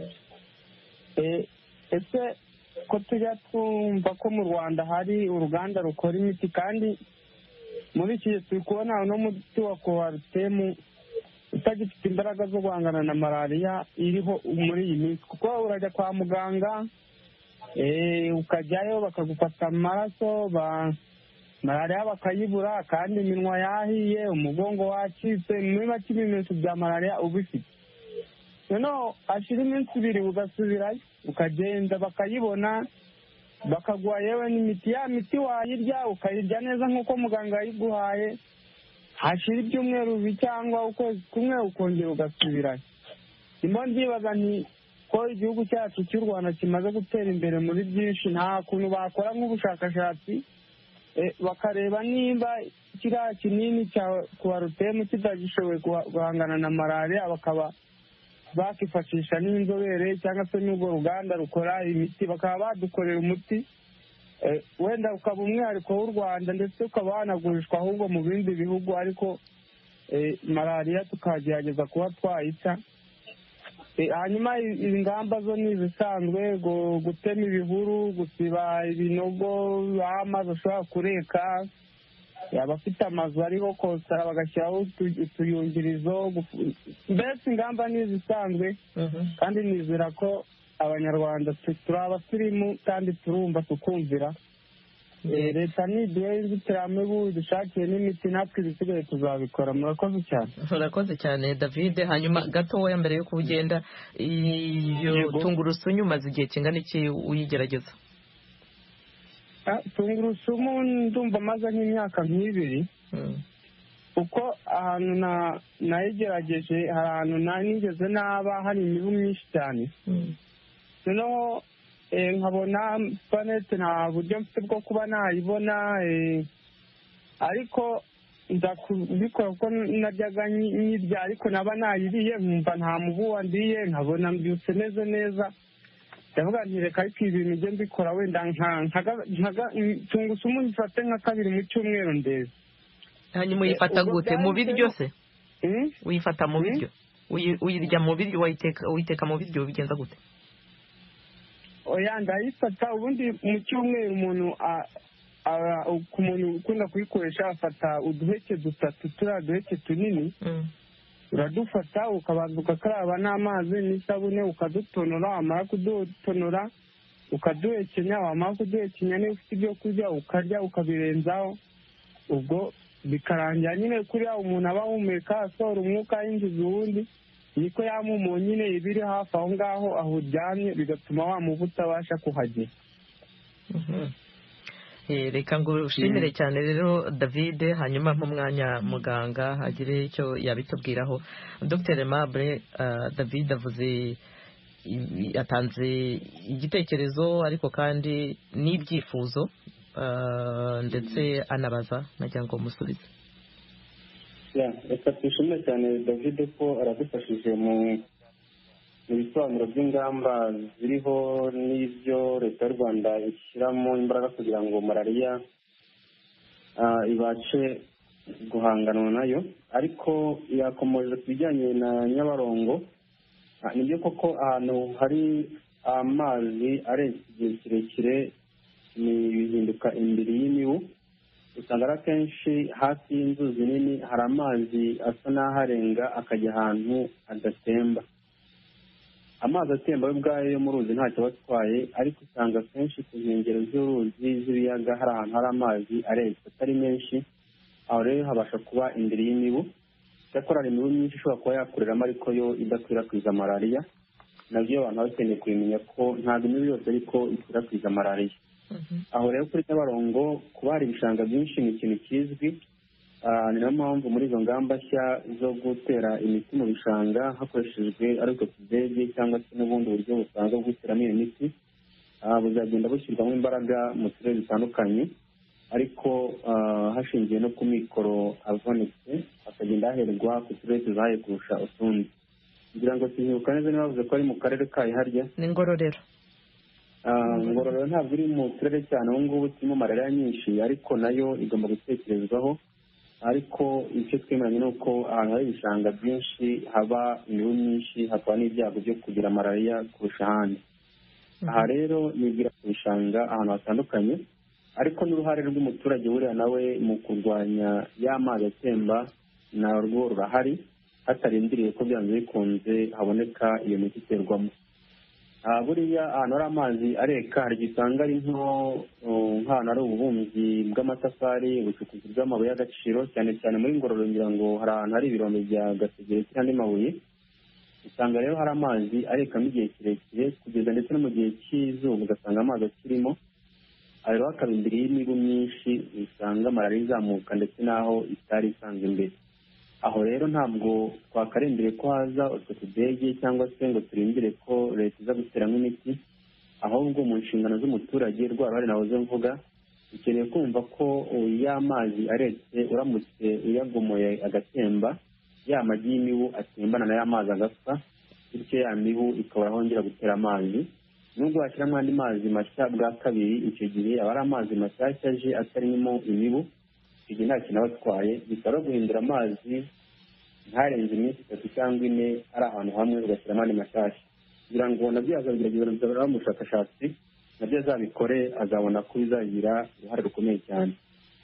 ese ko tujya twumva ko mu Rwanda hari uruganda rukora imiti, kandi muri iki gihe turi kubona uno muti wa Coartem utagifite imbaraga zo guhangana na malariya iriho muri iyi minsi, kuko urajya kwa muganga ukajyayo bakagufata amaraso malariya bakayibura, kandi iminwa yahiye, umugongo wacitse, muri make ibimenyetso bya malariya uba ufite. noneho hashira iminsi 2 ugasubirayo ukagenda bakayibona, bakaguha yewe n'imiti. ya miti wayirya ukayirya neza nk'uko muganga yayiguhaye, hashira ibyumweru 2 cyangwa ukwezi kumwe ukongera ugasubirayo. ndimo ndibaza nti ko igihugu cyacu cy'u Rwanda kimaze gutera imbere muri byinshi, nta kuntu bakora nk'ubushakashatsi bakareba nimba kiriya kinini cya Coartem kitagishoboye guhangana na malariya, bakaba bakifashisha n'inzobere cyangwa se n'urwo ruganda rukora imiti, bakaba badukorera umuti wenda ukaba umwihariko w'u Rwanda, ndetse ukaba wanagurishwa ahubwo mu bindi bihugu, ariko malariya tukagerageza kuba twayica. hanyuma ingamba zo ni izisanzwe, gutema ibihuru, gusiba ibinogo aho amazi ashobora kureka, abafite amazu ariho kosara bagashyiraho utuyungirizo. mbese ingamba ni izisanzwe, kandi nizera ko abanyarwanda turi abasirimu kandi turumva tukumvira. leta niduhe inzitiramibu dushakiye n'imiti, natwe ibisigaye tuzabikora. murakoze cyane.
urakoze cyane David. hanyuma gatoya mbere yo kugenda, iyo tungurusumu umaze igihe kingana iki uyigerageza?
tungurusumu ndumva maze nk'imyaka 2. kuko ahantu nayigerageje hari ahantu nigeze naba hari imibu myinshi cyane. noneho nkabona supanete nta buryo mfite bwo kuba nayibona, ariko nza kubikora kuko najyaga nyirya, ariko naba nayiriye nkumva nta mubu wandiye, nkabona mbyutse meze neza. ndavuga nti reka ariko ibintu njye mbikora wenda tungurusumu nyifate nka 2 mu cyumweru ndeze.
hanyuma uyifata gute? mu biryo se? uyifata mu biryo? uyirya mu biryo? uyiteka mu biryo? ubigenza gute?
oya, ndayifata ubundi mu cyumweru. ku muntu ukunda kuyikoresha afata uduheke 3, turiya duheke tunini, uradufata ukabanza ugakaraba n'amazi n'isabune, ukadutonora, wamara kudutonora ukaduhekenya, wamara kuduhekenya niba ufite ibyo kurya ukarya ukabirenzaho, ubwo bikarangira nyine kuriya umuntu aba ahumeka asohora umwuka yinjiza uwundi. niko ya mpumuro nyine iba iri hafi aho ngaho aho uryamye bigatuma wa mubu utabasha kuhagera.
reka ngo ushimire cyane rero David, hanyuma nk'umwanya muganga agire icyo yabitubwiraho. Dr Aimable, David avuze yatanze igitekerezo ariko kandi n'ibyifuzo ndetse anabaza, nagira ngo musubize.
reka twishimire cyane David ko aradufashije mu bisobanuro by'ingamba ziriho n'ibyo leta y'u Rwanda ishyiramo imbaraga kugira ngo malariya ibashe guhanganwa nayo. Ariko yakomeje ku bijyanye na Nyabarongo, nibyo koko ahantu hari amazi arenze igihe kirekire bihinduka indiri y'imibu. Usanga ari akenshi hafi y'inzuzi nini hari amazi asa n'aharenga akajya ahantu adatemba. Amazi atemba yo ubwayo yo mu ruzi ntacyo aba atwaye, ariko usanga akenshi ku nkengero z'uruzi z'ibiyaga hari ahantu hari amazi arenze atari menshi, aho rero habasha kuba indiri y'imibu. Cyakora hari imibu myinshi ishobora kuba yakuriramo ariko yo idakwirakwiza malariya. Nabyo abantu baba bakeneye kubimenya ko ntabwo imibu yose ariko ikwirakwiza malariya. Aho rero kuri Nyabarongo kuba hari ibishanga byinshi ni ikintu kizwi. Ni nayo mpamvu muri izo ngamba nshya zo gutera imiti mu bishanga hakoreshejwe ariko kidege cyangwa se n'ubundi buryo busanzwe bwo guteramo iyo miti buzagenda bushyirwamo imbaraga mu turere dutandukanye, ariko hashingiye no ku mikoro avunitse hakagenda haherwa ku turere tuzahaye kurusha utundi. Kugira ngo tuzibuka neza niba bavuze ko ari mu karere kayo harya
ni Ngororero.
Ngororero ntabwo iri mu turere cyane ubu ngubu turimo malariya nyinshi, ariko nayo igomba gutekerezwaho. Ariko icyo twemeranya ni uko ahantu hari ibishanga byinshi haba imibu myinshi, hakaba n'ibyago byo kugira malariya kurusha ahandi. Aha rero nigira ku bishanga ahantu hatandukanye, ariko n'uruhare rw'umuturage buriya nawe mu kurwanya ya mazi atemba narwo rurahari, hatarindiriye ko byanze bikunze haboneka iyo miti iterwamo. Buriya ahantu hari amazi areka hari igihe usanga ari nk'ahantu hari ububumbyi bw'amatafari, ubucukuzi bw'amabuye y'agaciro, cyane cyane muri Ngororero ngira ngo hari ahantu hari ibirombe bya Gasegereti n'andi mabuye. Usanga rero hari amazi arekamo igihe kirekire kugeza ndetse no mu gihe cy'izuba ugasanga amazi akirimo. Rero hakaba indiri y'imibu myinshi usanga malariya izamuka ndetse n'aho itari isanzwe imbere. Aho rero ntabwo twakarindiriye ko haza utwo tudege cyangwa se ngo turindire ko leta iza guteramo imiti, ahubwo mu nshingano z'umuturage rwa ruhare nahoze mvuga, ukeneye kumva ko ya mazi aretse uramutse uyagomoye agatemba, ya magi y'imibu atembana na ya mazi agapfa, bityo ya mibu ikabura aho yongera gutera amazi. Nubwo washyiramo andi mazi mashya bwa kabiri, icyo gihe aba ari amazi mashyashya aje atarimo imibu, igihe nta kintu aba atwaye. Bisaba guhindura amazi ntarenze iminsi 3 cyangwa 4 ari ahantu hamwe ugashyiramo andi mashyashya, kugira ngo nabyo azagerageza mu bushakashatsi, nabyo azabikore azabona ko bizagira uruhare rukomeye cyane.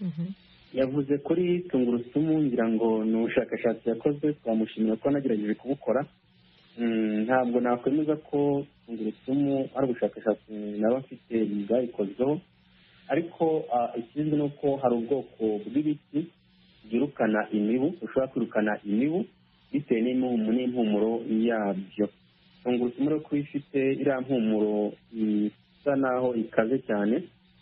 Yavuze kuri tungurusumu, ngira ngo ni ubushakashatsi yakoze, twamushimira ko anagerageje kubukora. Ntabwo nakwemeza ko tungurusumu ari ubushakashatsi naba mfite bwayikozweho, ariko ikizwi ni uko hari ubwoko bw'ibiti byirukana imibu, ushobora kwirukana imibu bitewe n'impumuro yabyo. Tungurusumu rero ko ifite iriya mpumuro isa naho ikaze cyane,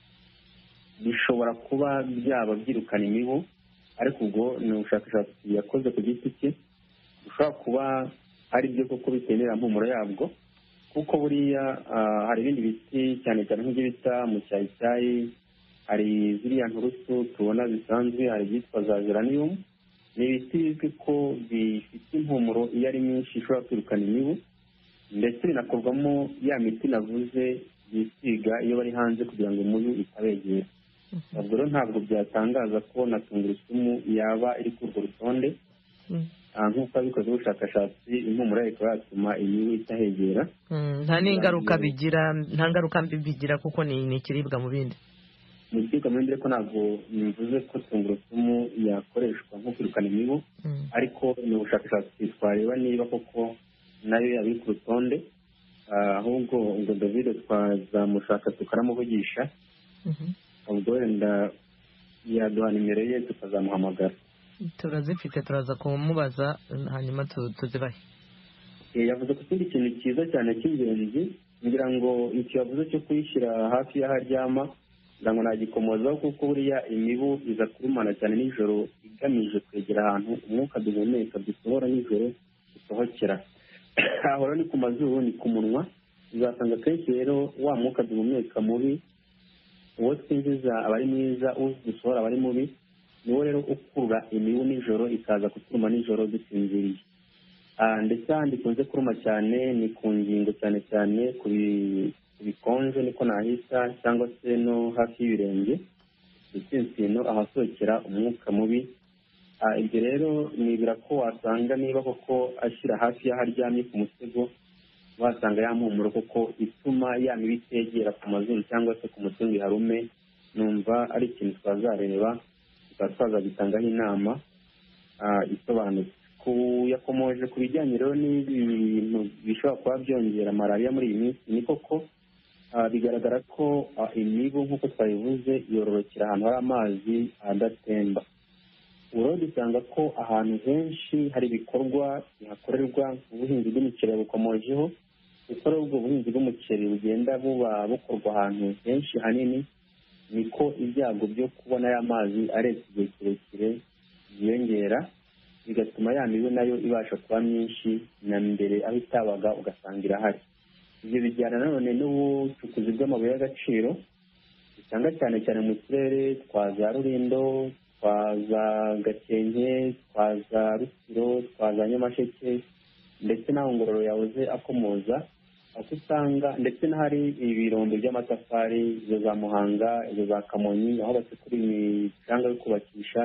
bishobora kuba byaba byirukana imibu, ariko ubwo ni ubushakashatsi yakoze ku giti cye, bushobora kuba ari byo koko bitewe n'iriya mpumuro yabwo, kuko buriya hari ibindi biti cyane cyane nk'ibyo bita mu cyayicyayi, hari ziriya nturusu tubona zisanzwe, hari ibyitwa za geranium. Ni ibiti bizwi ko bifite impumuro iyo ari myinshi ishobora kwirukana imibu, ndetse binakorwamo ya miti navuze bisiga iyo bari hanze kugira ngo umubu itabegera. Ubwo rero ntabwo byatangaza ko na tungurusumu yaba iri kuri urwo rutonde, nk'uko abikoze ubushakashatsi impumuro yayo ikaba yatuma imibu itahegera.
Nta n'ingaruka bigira, nta ngaruka mbi bigira kuko ni ikiribwa mu bindi.
Mu kiribwa mu bindi, ariko ntabwo bivuze ko tungurusumu yakoreshwa nko kwirukana imibu, ariko ni ubushakashatsi twareba niba koko nayo yaba iri ku rutonde. Ahubwo ngo David twazamushaka tukanamuvugisha, ubwo wenda yaduha nimero ye tukazamuhamagara.
Turazifite, turaza kumubaza hanyuma tuzibahe.
yavuze ko ikindi kintu cyiza cyane cy'ingenzi ngira ngo icyo yavuze cyo kuyishyira hafi y'aho aryama ngira ngo nagikomozaho kuko buriya imibu iza kurumana cyane nijoro igamije kwegera ahantu umwuka duhumeka dusohora nijoro dusohokera aho rero ni ku mazuru ni ku munwa uzasanga akenshi rero wa mwuka duhumeka mubi uwo twinjiza aba ari mwiza uwo dusohora aba ari mubi niwo rero ukurura imibu nijoro ikaza kuturuma nijoro dusinziriye ndetse ahandi ikunze kuruma cyane ni ku ngingo cyane cyane ku bikonje niko nahita cyangwa se no hafi y'ibirenge itsinsino ahasohokera umwuka mubi ibyo rero nibwira ko wasanga niba koko ashyira hafi y'aho aryamye ku musego wasanga yampumuro kuko ituma ya mibi itegera ku mazuru cyangwa se ku mutungo iharume numva ari ikintu twazareba tukaba twazagitangaho inama isobanutse yakomoje ku bijyanye rero n'ibintu bishobora kuba byongera malariya muri iyi minsi ni koko bigaragara ko imibu nk'uko twabivuze yororokera ahantu hari amazi adatemba ubu dusanga ko ahantu henshi hari ibikorwa bihakorerwa ubuhinzi bw'imiceri bukomojeho kuko ari ubwo buhinzi bw'umuceri bugenda bukorwa ahantu henshi hanini niko ibyago byo kubona aya mazi arenze igihe kirekire byiyongera bigatuma ya mibu nayo ibasha kuba myinshi na mbere aho itabaga ugasanga irahari ibyo bijyana nanone n'ubucukuzi bw'amabuye y'agaciro usanga cyane cyane mu turere twa za Rulindo twa za Gakenke twa za Rutsiro twa za Nyamasheke ndetse n'aho Ngororero yahoze akomoza aho usanga ndetse n'ahari ibirombe by'amatafari izo za Muhanga izo za Kamonyi aho bacukura imicanga yo kubakisha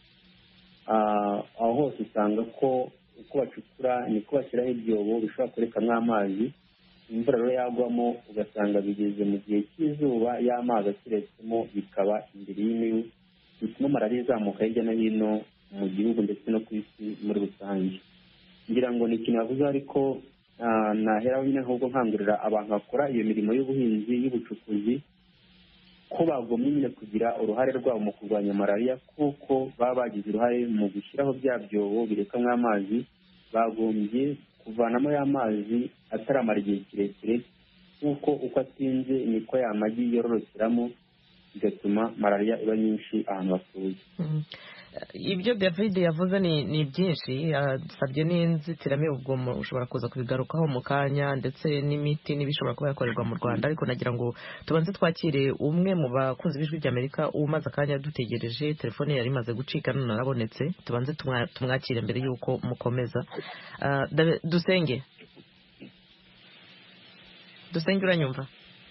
aho hose usanga ko uko bacukura niko bashyiraho ibyobo bishobora kurekamwo amazi imvura rero yagwamo ugasanga bigeze mu gihe cy'izuba y'amazi akiretsemo bikaba imbere y'imibu bituma malariya izamuka hirya no hino mu gihugu ndetse no ku isi muri rusange ngira ngo ni ikintu yavuze ariko naheraho nyine ahubwo nkangurira abantu bakora iyo mirimo y'ubuhinzi y'ubucukuzi ko bagombye nyine kugira uruhare rwabo mu kurwanya malariya kuko baba bagize uruhare mu gushyiraho bya byobo birekamwo amazi bagombye kuvanamo y'amazi ataramara igihe kirekire kuko uko atinze niko ya magi yororokeramo bigatuma malariya iba nyinshi ahantu hatuye
ibyo David yavuze ni byinshi yasabye n'inzitiramibu ubwo ushobora kuza kubigarukaho mu kanya ndetse n'imiti n'ibishobora kuba yakorerwa mu Rwanda ariko nagira ngo tubanze twakire umwe mu bakunzi b'ijwi ry'Amerika umaze akanya dutegereje telefone yari imaze gucika none arabonetse tubanze tumwakire mbere y'uko mukomeza Dusenge uranyumva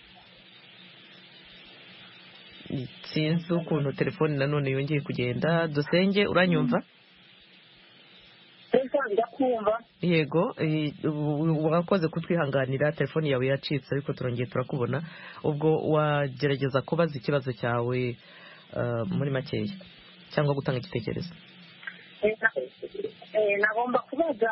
sinzi ukuntu telefone nanone yongeye kugenda Dusenge uranyumva yego wakoze kutwihanganira telefone yawe yacitse ariko turongeye turakubona ubwo wagerageza kubaza ikibazo cyawe muri makeya cyangwa gutanga igitekerezo
nagomba kubaza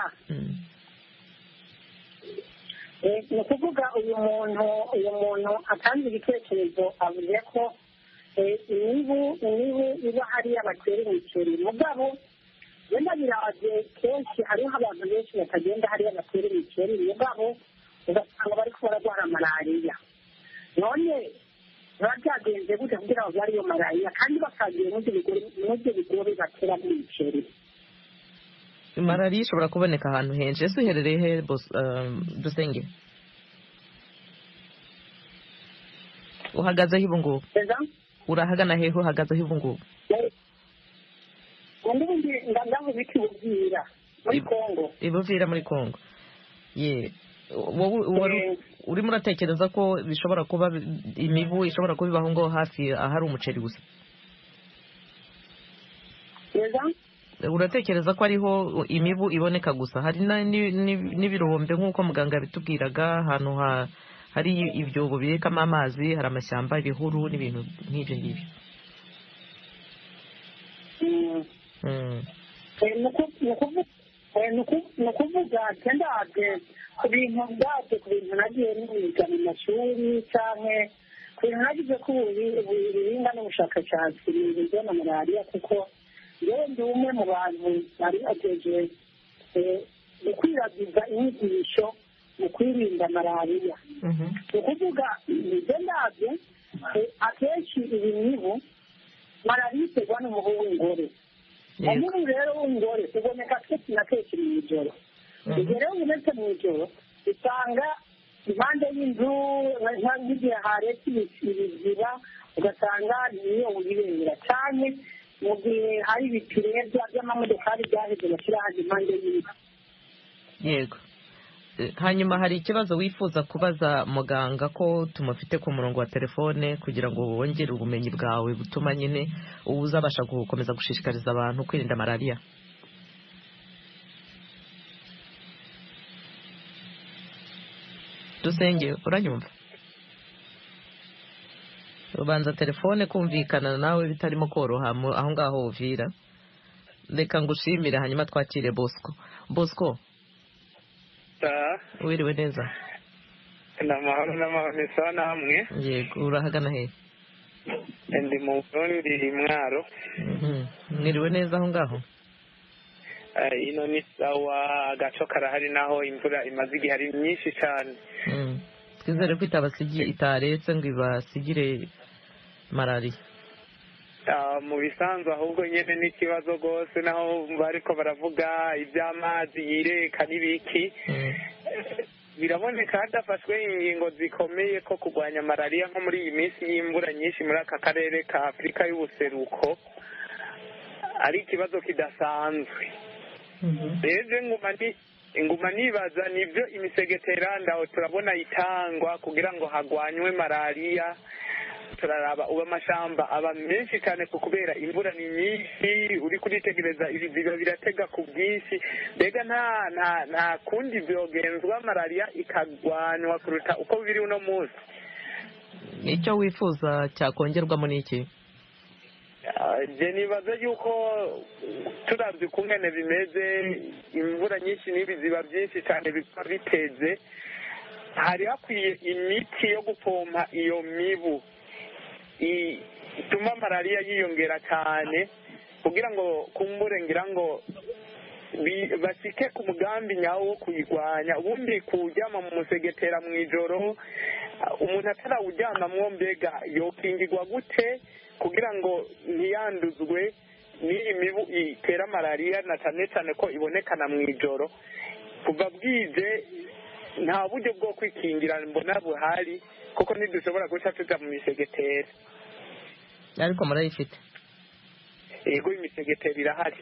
ni ukuvuga uyu muntu atanze ibitekerezo avuze ko imibu iba hariya batera imiceri mugabo wenda birabaze kenshi hariho abantu benshi batagenda hariya batera imiceri mugabo ugasanga bari bararwara malariya none biba byagenze gute kugira ngo bariyo malariya kandi bakagira n'ibyo bigori batera imiceri
malariya ishobora kuboneka ahantu henshi ese uherereye he Dusenge uhagazeho ubu ngubu urahagana hehe uhagazeho ubu ngubu
ubundi ndavuga iki Buvira muri Kongo
Buvira muri Kongo wowe urimo uratekereza ko bishobora kuba imibu ishobora kuba ibaho ngo hafi ahari umuceri gusa uratekereza ko ariho imibu iboneka gusa hari n'ibirombe nk'uko muganga yabitubwiraga ahantu hari ibyobo birekamo amazi hari amashyamba ibihuru n'ibintu nk'ibyo ngibyo
ni ukuvuga ndabye ku bintu nagiye niga mu mashuri cyangwa ku bintu nagize ko uburinga n'ubushakashatsi mu bintu na malariya kuko yewe ndi umwe mu bantu bari bagejeje gukwiragiza inyigisho mu kwirinda malariya. ni ukuvuga ibyo ndabyo akenshi ibi mibu malariya iterwa n'umubu w'ingore. umubu rero w'ingore uboneka kenshi na kenshi mu ijoro. igihe rero ubonetse mu ijoro usanga impande y'inzu nk'igihe haretse ibiziba ugasanga niyo wirengera cyane mu gihe hari ibipirerya by'amamodokari byaheze bashyira hano impande y'inzu.
yego. hanyuma hari ikibazo wifuza kubaza muganga ko tumufite ku murongo wa telefone kugira ngo wongere ubumenyi bwawe butuma nyine uzabasha gukomeza gushishikariza abantu kwirinda malariya? Dusenge, uranyumva? ubanza telefone kumvikana nawe bitarimo koroha aho ngaho uvira. reka ngushimire hanyuma twakire Bosco. wiriwe neza?
n'amahoro ni sawa namwe?
yego. urahagana he?
ndi mu Burundi Mwaro.
mwiriwe neza aho ngaho?
ino ni sawa, agaco karahari naho imvura imaze igihe ari nyinshi cyane.
twizere ko itaretse ngo ibasigire malariya.
mu bisanzwe ahubwo nyine n'ikibazo rwose naho bariko baravuga iby'amazi yireka n'ibiki. biraboneka hadafashwe ingingo zikomeye ko kurwanya malariya nko muri iyi minsi y'imvura nyinshi muri aka karere ka Afurika y'ubuseruko ari ikibazo kidasanzwe. rero nguma nibaza nibyo imisegetera ndaho turabona itangwa kugira ngo hagwanywe malariya. turaraba ubu amashamba aba menshi cyane kubera imvura ni nyinshi, uri kuritegereza ibiziba biratega ku bwinshi. mbega nta kundi byogenzwa malariya ikagwanywa kuruta uko biri uno munsi.
icyo wifuza cyakongerwamo ni iki?
je nibaza yuko turavye ukungene bimeze, imvura nyinshi n'ibiziba byinshi cyane bikaba biteze, hari hakwiye imiti yo gupompa iyo mibu ituma malariya yiyongera cyane kugira ngo kumbure ngira ngo basike ku mugambi nyawo wo kuyirwanya. ubundi kuwuryama mu musegetera mu ijoro umuntu atarawuryamamwo mbega yokingirwa gute kugira ngo ntiyanduzwe n'iyi mibu itera malariya na cyane cyane ko ibonekana mu ijoro? kuva bwije nta buryo bwo kwikingira mbona buhari kuko ntidushobora guca tuja mu misegetera.
ariko murayifite?
yego, imisegetera irahari.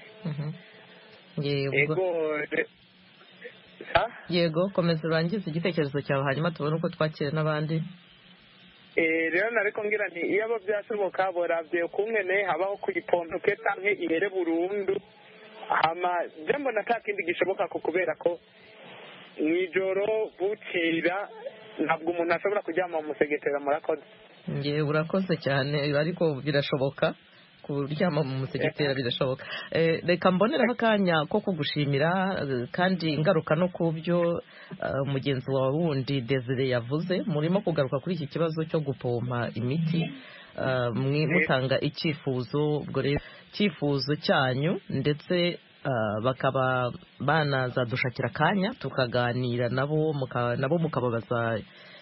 yego komeza urangize igitekerezo cyawe hanyuma tubone uko twakira n'abandi.
rero nariko ngira nti iyo abo byashoboka boravye ukungene habaho kuyipompa canke ihere burundu. hama je mbona ata kindi gishoboka ko kubera ko mw'ijoro bucira ntabwo umuntu ashobora kuryama mu musegetera. murakoze.
urakoze cyane, ariko birashoboka kuryama mu musegetera, birashoboka. reka mboneraho akanya ko kugushimira kandi ingaruka no ku byo mugenzi wawe wundi Desire yavuze. murimo kugaruka kuri iki kibazo cyo gupompa imiti, mutanga icyifuzo. ubwo rero icyifuzo cyanyu ndetse bakaba banazadushakira akanya tukaganira nabo mukababaza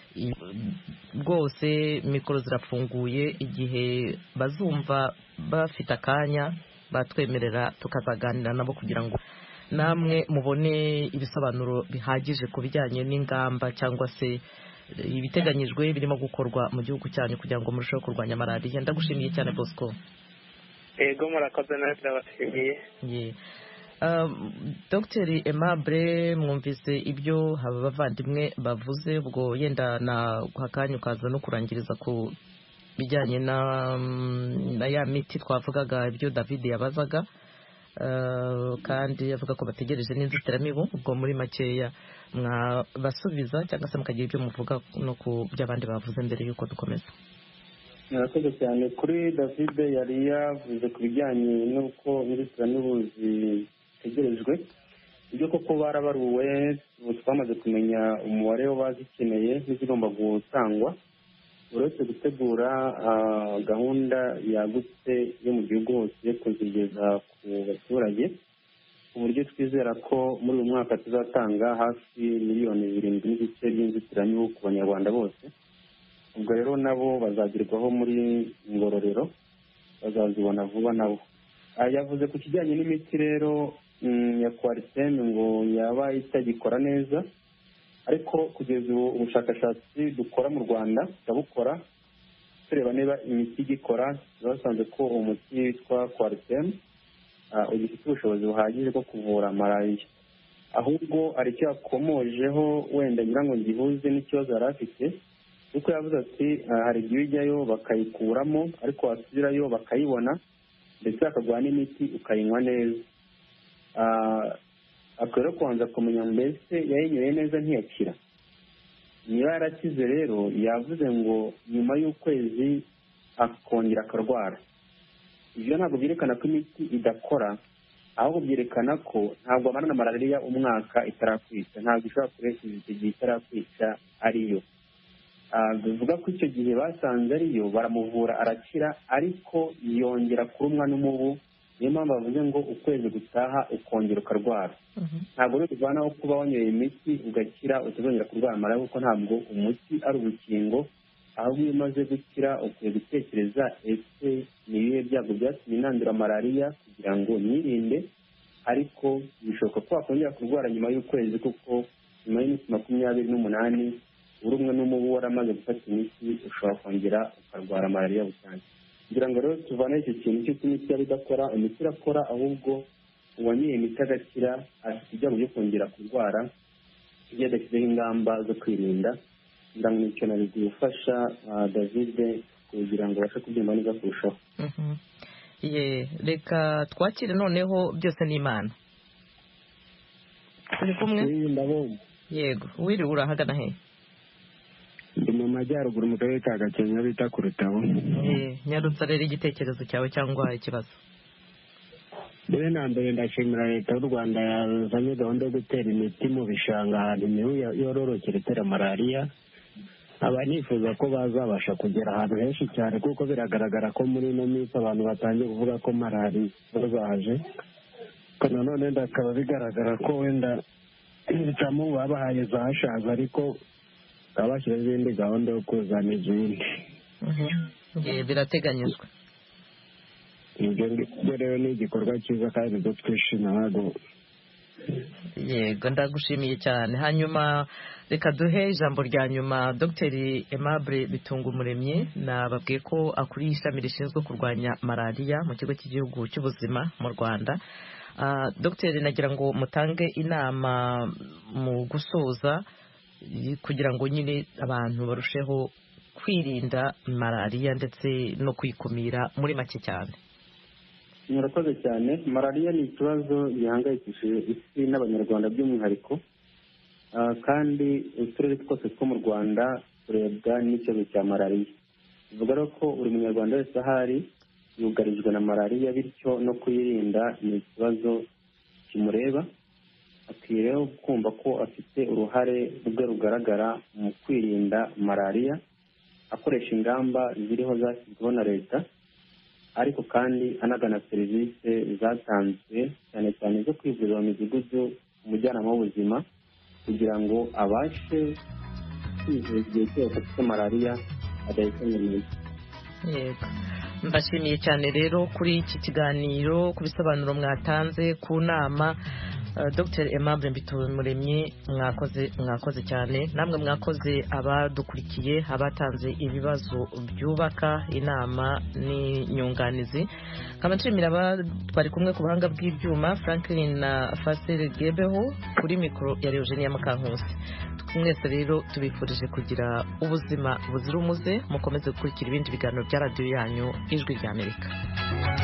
rwose. mikoro zirafunguye, igihe bazumva bafite akanya batwemerera tukazaganira nabo kugira ngo namwe mubone ibisobanuro bihagije ku bijyanye n'ingamba cyangwa se ibiteganyijwe birimo gukorwa mu gihugu cyanyu kugira ngo murusheho kurwanya malariya. ndagushimiye cyane Bosco.
yego murakoze, nawe ndabashimiye.
Dr Aimable, mwumvise ibyo aba bavandimwe bavuze. ubwo yenda na akanya ukaza no kurangiriza ku bijyanye na ya miti twavugaga, ibyo David yabazaga, kandi avuga ko bategereje n'inzitiramibu. ubwo muri makeya mwabasubiza cyangwa se mukagira ibyo muvuga no ku by'abandi bavuze mbere y'uko dukomeza.
murakoze cyane. kuri David yari yavuze ku bijyanye n'uko inzitiramibu zitegerejwe. ibyo koko barabaruwe, ubu twamaze kumenya umubare w'abazikeneye n'izigomba gutangwa. uretse gutegura gahunda yagutse yo mu gihugu hose kuzigeza ku baturage, ku buryo twizera ko muri uyu mwaka tuzatanga hafi miliyoni 7.5 by'inzitiramibu ku banyarwanda bose. Ubwo rero nabo bazagerwaho muri Ngororero, bazazibona vuba nabo. Yavuze ku kijyanye n'imiti rero ya Coartem ngo yaba itagikora neza, ariko kugeza ubu ubushakashatsi dukora mu Rwanda turabukora tureba niba imiti igikora. Basanze ko umuti witwa Coartem ugifite ubushobozi buhagije bwo kuvura malariya, ahubwo ari icyo yakomojeho wenda ngira ngo gihuze n'ikibazo yari afite, kuko yavuze ati hari igihe ujyayo bakayikuramo ariko wasubirayo bakayibona ndetse bakaguha n'imiti ukayinywa neza. akwiye kubanza kumenya mbese yayinyoye neza ntiyakira. Niba yarakize rero yavuze ngo nyuma y'ukwezi akongera akarwara. Ibyo ntabwo byerekana ko imiti idakora, ahubwo byerekana ko ntabwo amara na malariya umwaka itarakwica, ntabwo ishobora kurenza icyo gihe itarakwica ariyo. Bivuga ko icyo gihe basanze ariyo baramuvura arakira, ariko yongera kurumwa n'umubu. Niyo mpamvu bavuze ngo ukwezi gutaha ukongera ukarwara. Ntabwo rero bivanaho kuba wanyoye imiti ugakira utazongera kurwara malariya, kuko ntabwo umuti ari urukingo, ahubwo iyo umaze gukira ukwiye gutekereza ese ni ibihe byago byatumye nandura malariya kugira ngo nirinde. Ariko bishoboka ko wakongera kurwara nyuma y'ukwezi, kuko nyuma y'iminsi 28 uri umwe n'umubu waramaze gufata imiti ushobora kongera ukarwara malariya busanzwe. Kugira ngo rero tuvane icyo kintu cy'uko imiti yaba idakora, imiti irakora, ahubwo uwanyoye imiti agakira afite ibyago byo kongera kurwara iyo adashyizeho ingamba zo kwirinda. Kugira ngo nicyo nari gufasha David kugira ngo abashe kubyumva neza kurushaho.
Reka twakire noneho byose n'Imana. Turi kumwe? Yego, wiriwe urahagana he?
Ndi mu majyaruguru mu karere ka Gakenke bita ku Rutabo.
Nyarutsa rero igitekerezo cyawe cyangwa ikibazo.
Mbere na mbere ndashimira leta y'u Rwanda yazanye gahunda yo gutera imiti mu bishanga ahantu imibu yororokera itera malariya. Aba nifuza ko bazabasha kugera ahantu henshi cyane, kuko biragaragara ko muri ino minsi abantu batangiye kuvuga ko malariya zaje. Nanone ndakaba bigaragara ko wenda ibitamu babahaye zashaza, ariko abashyira izindi gahunda yo kuzana izindi.
Birateganyijwe.
Ibyo rero ni igikorwa cyiza kandi ibyo twishimira.
Yego, ndagushimiye cyane. Hanyuma reka duhe ijambo rya nyuma Dr Aimable Bitungumuremyi. Nababwiye ko akuriye ishami rishinzwe kurwanya malariya mu kigo cy'igihugu cy'ubuzima mu Rwanda. Dr, nagira ngo mutange inama mu gusoza kugira ngo nyine abantu barusheho kwirinda malariya ndetse no kwikumira muri make cyane.
Murakoze cyane. Malariya ni ikibazo gihangayikishije isi n'abanyarwanda by'umwihariko, kandi uturere twose two mu Rwanda turebwa n'ikibazo cya malariya. Bivuga rero ko buri munyarwanda wese ahari yugarijwe na malariya, bityo no kuyirinda ni ikibazo kimureba. Akwiye rero kumva ko afite uruhare rwe rugaragara mu kwirinda malariya, akoresha ingamba ziriho zashyizweho na leta, ariko kandi anagana serivisi zatanzwe cyane cyane zo kwivuriza mu midugudu umujyanama w'ubuzima, kugira ngo abashe kwivuza igihe cyose afite malariya adahitanye neza.
Yego, mbashimiye cyane rero kuri iki kiganiro, ku bisobanuro mwatanze ku nama. Dr Aimable Bitungumuremyi, mwakoze cyane. Namwe mwakoze abadukurikiye, abatanze ibibazo byubaka inama n'inyunganizi. Nkaba nshimira twari kumwe ku buhanga bw'ibyuma, Franklin na Fasile Gebeho, kuri mikoro ya Eugenia Mukankusi. Mwese rero tubifurije kugira ubuzima buzira umuze. Mukomeze gukurikira ibindi biganiro bya radiyo yanyu Ijwi ry'Amerika.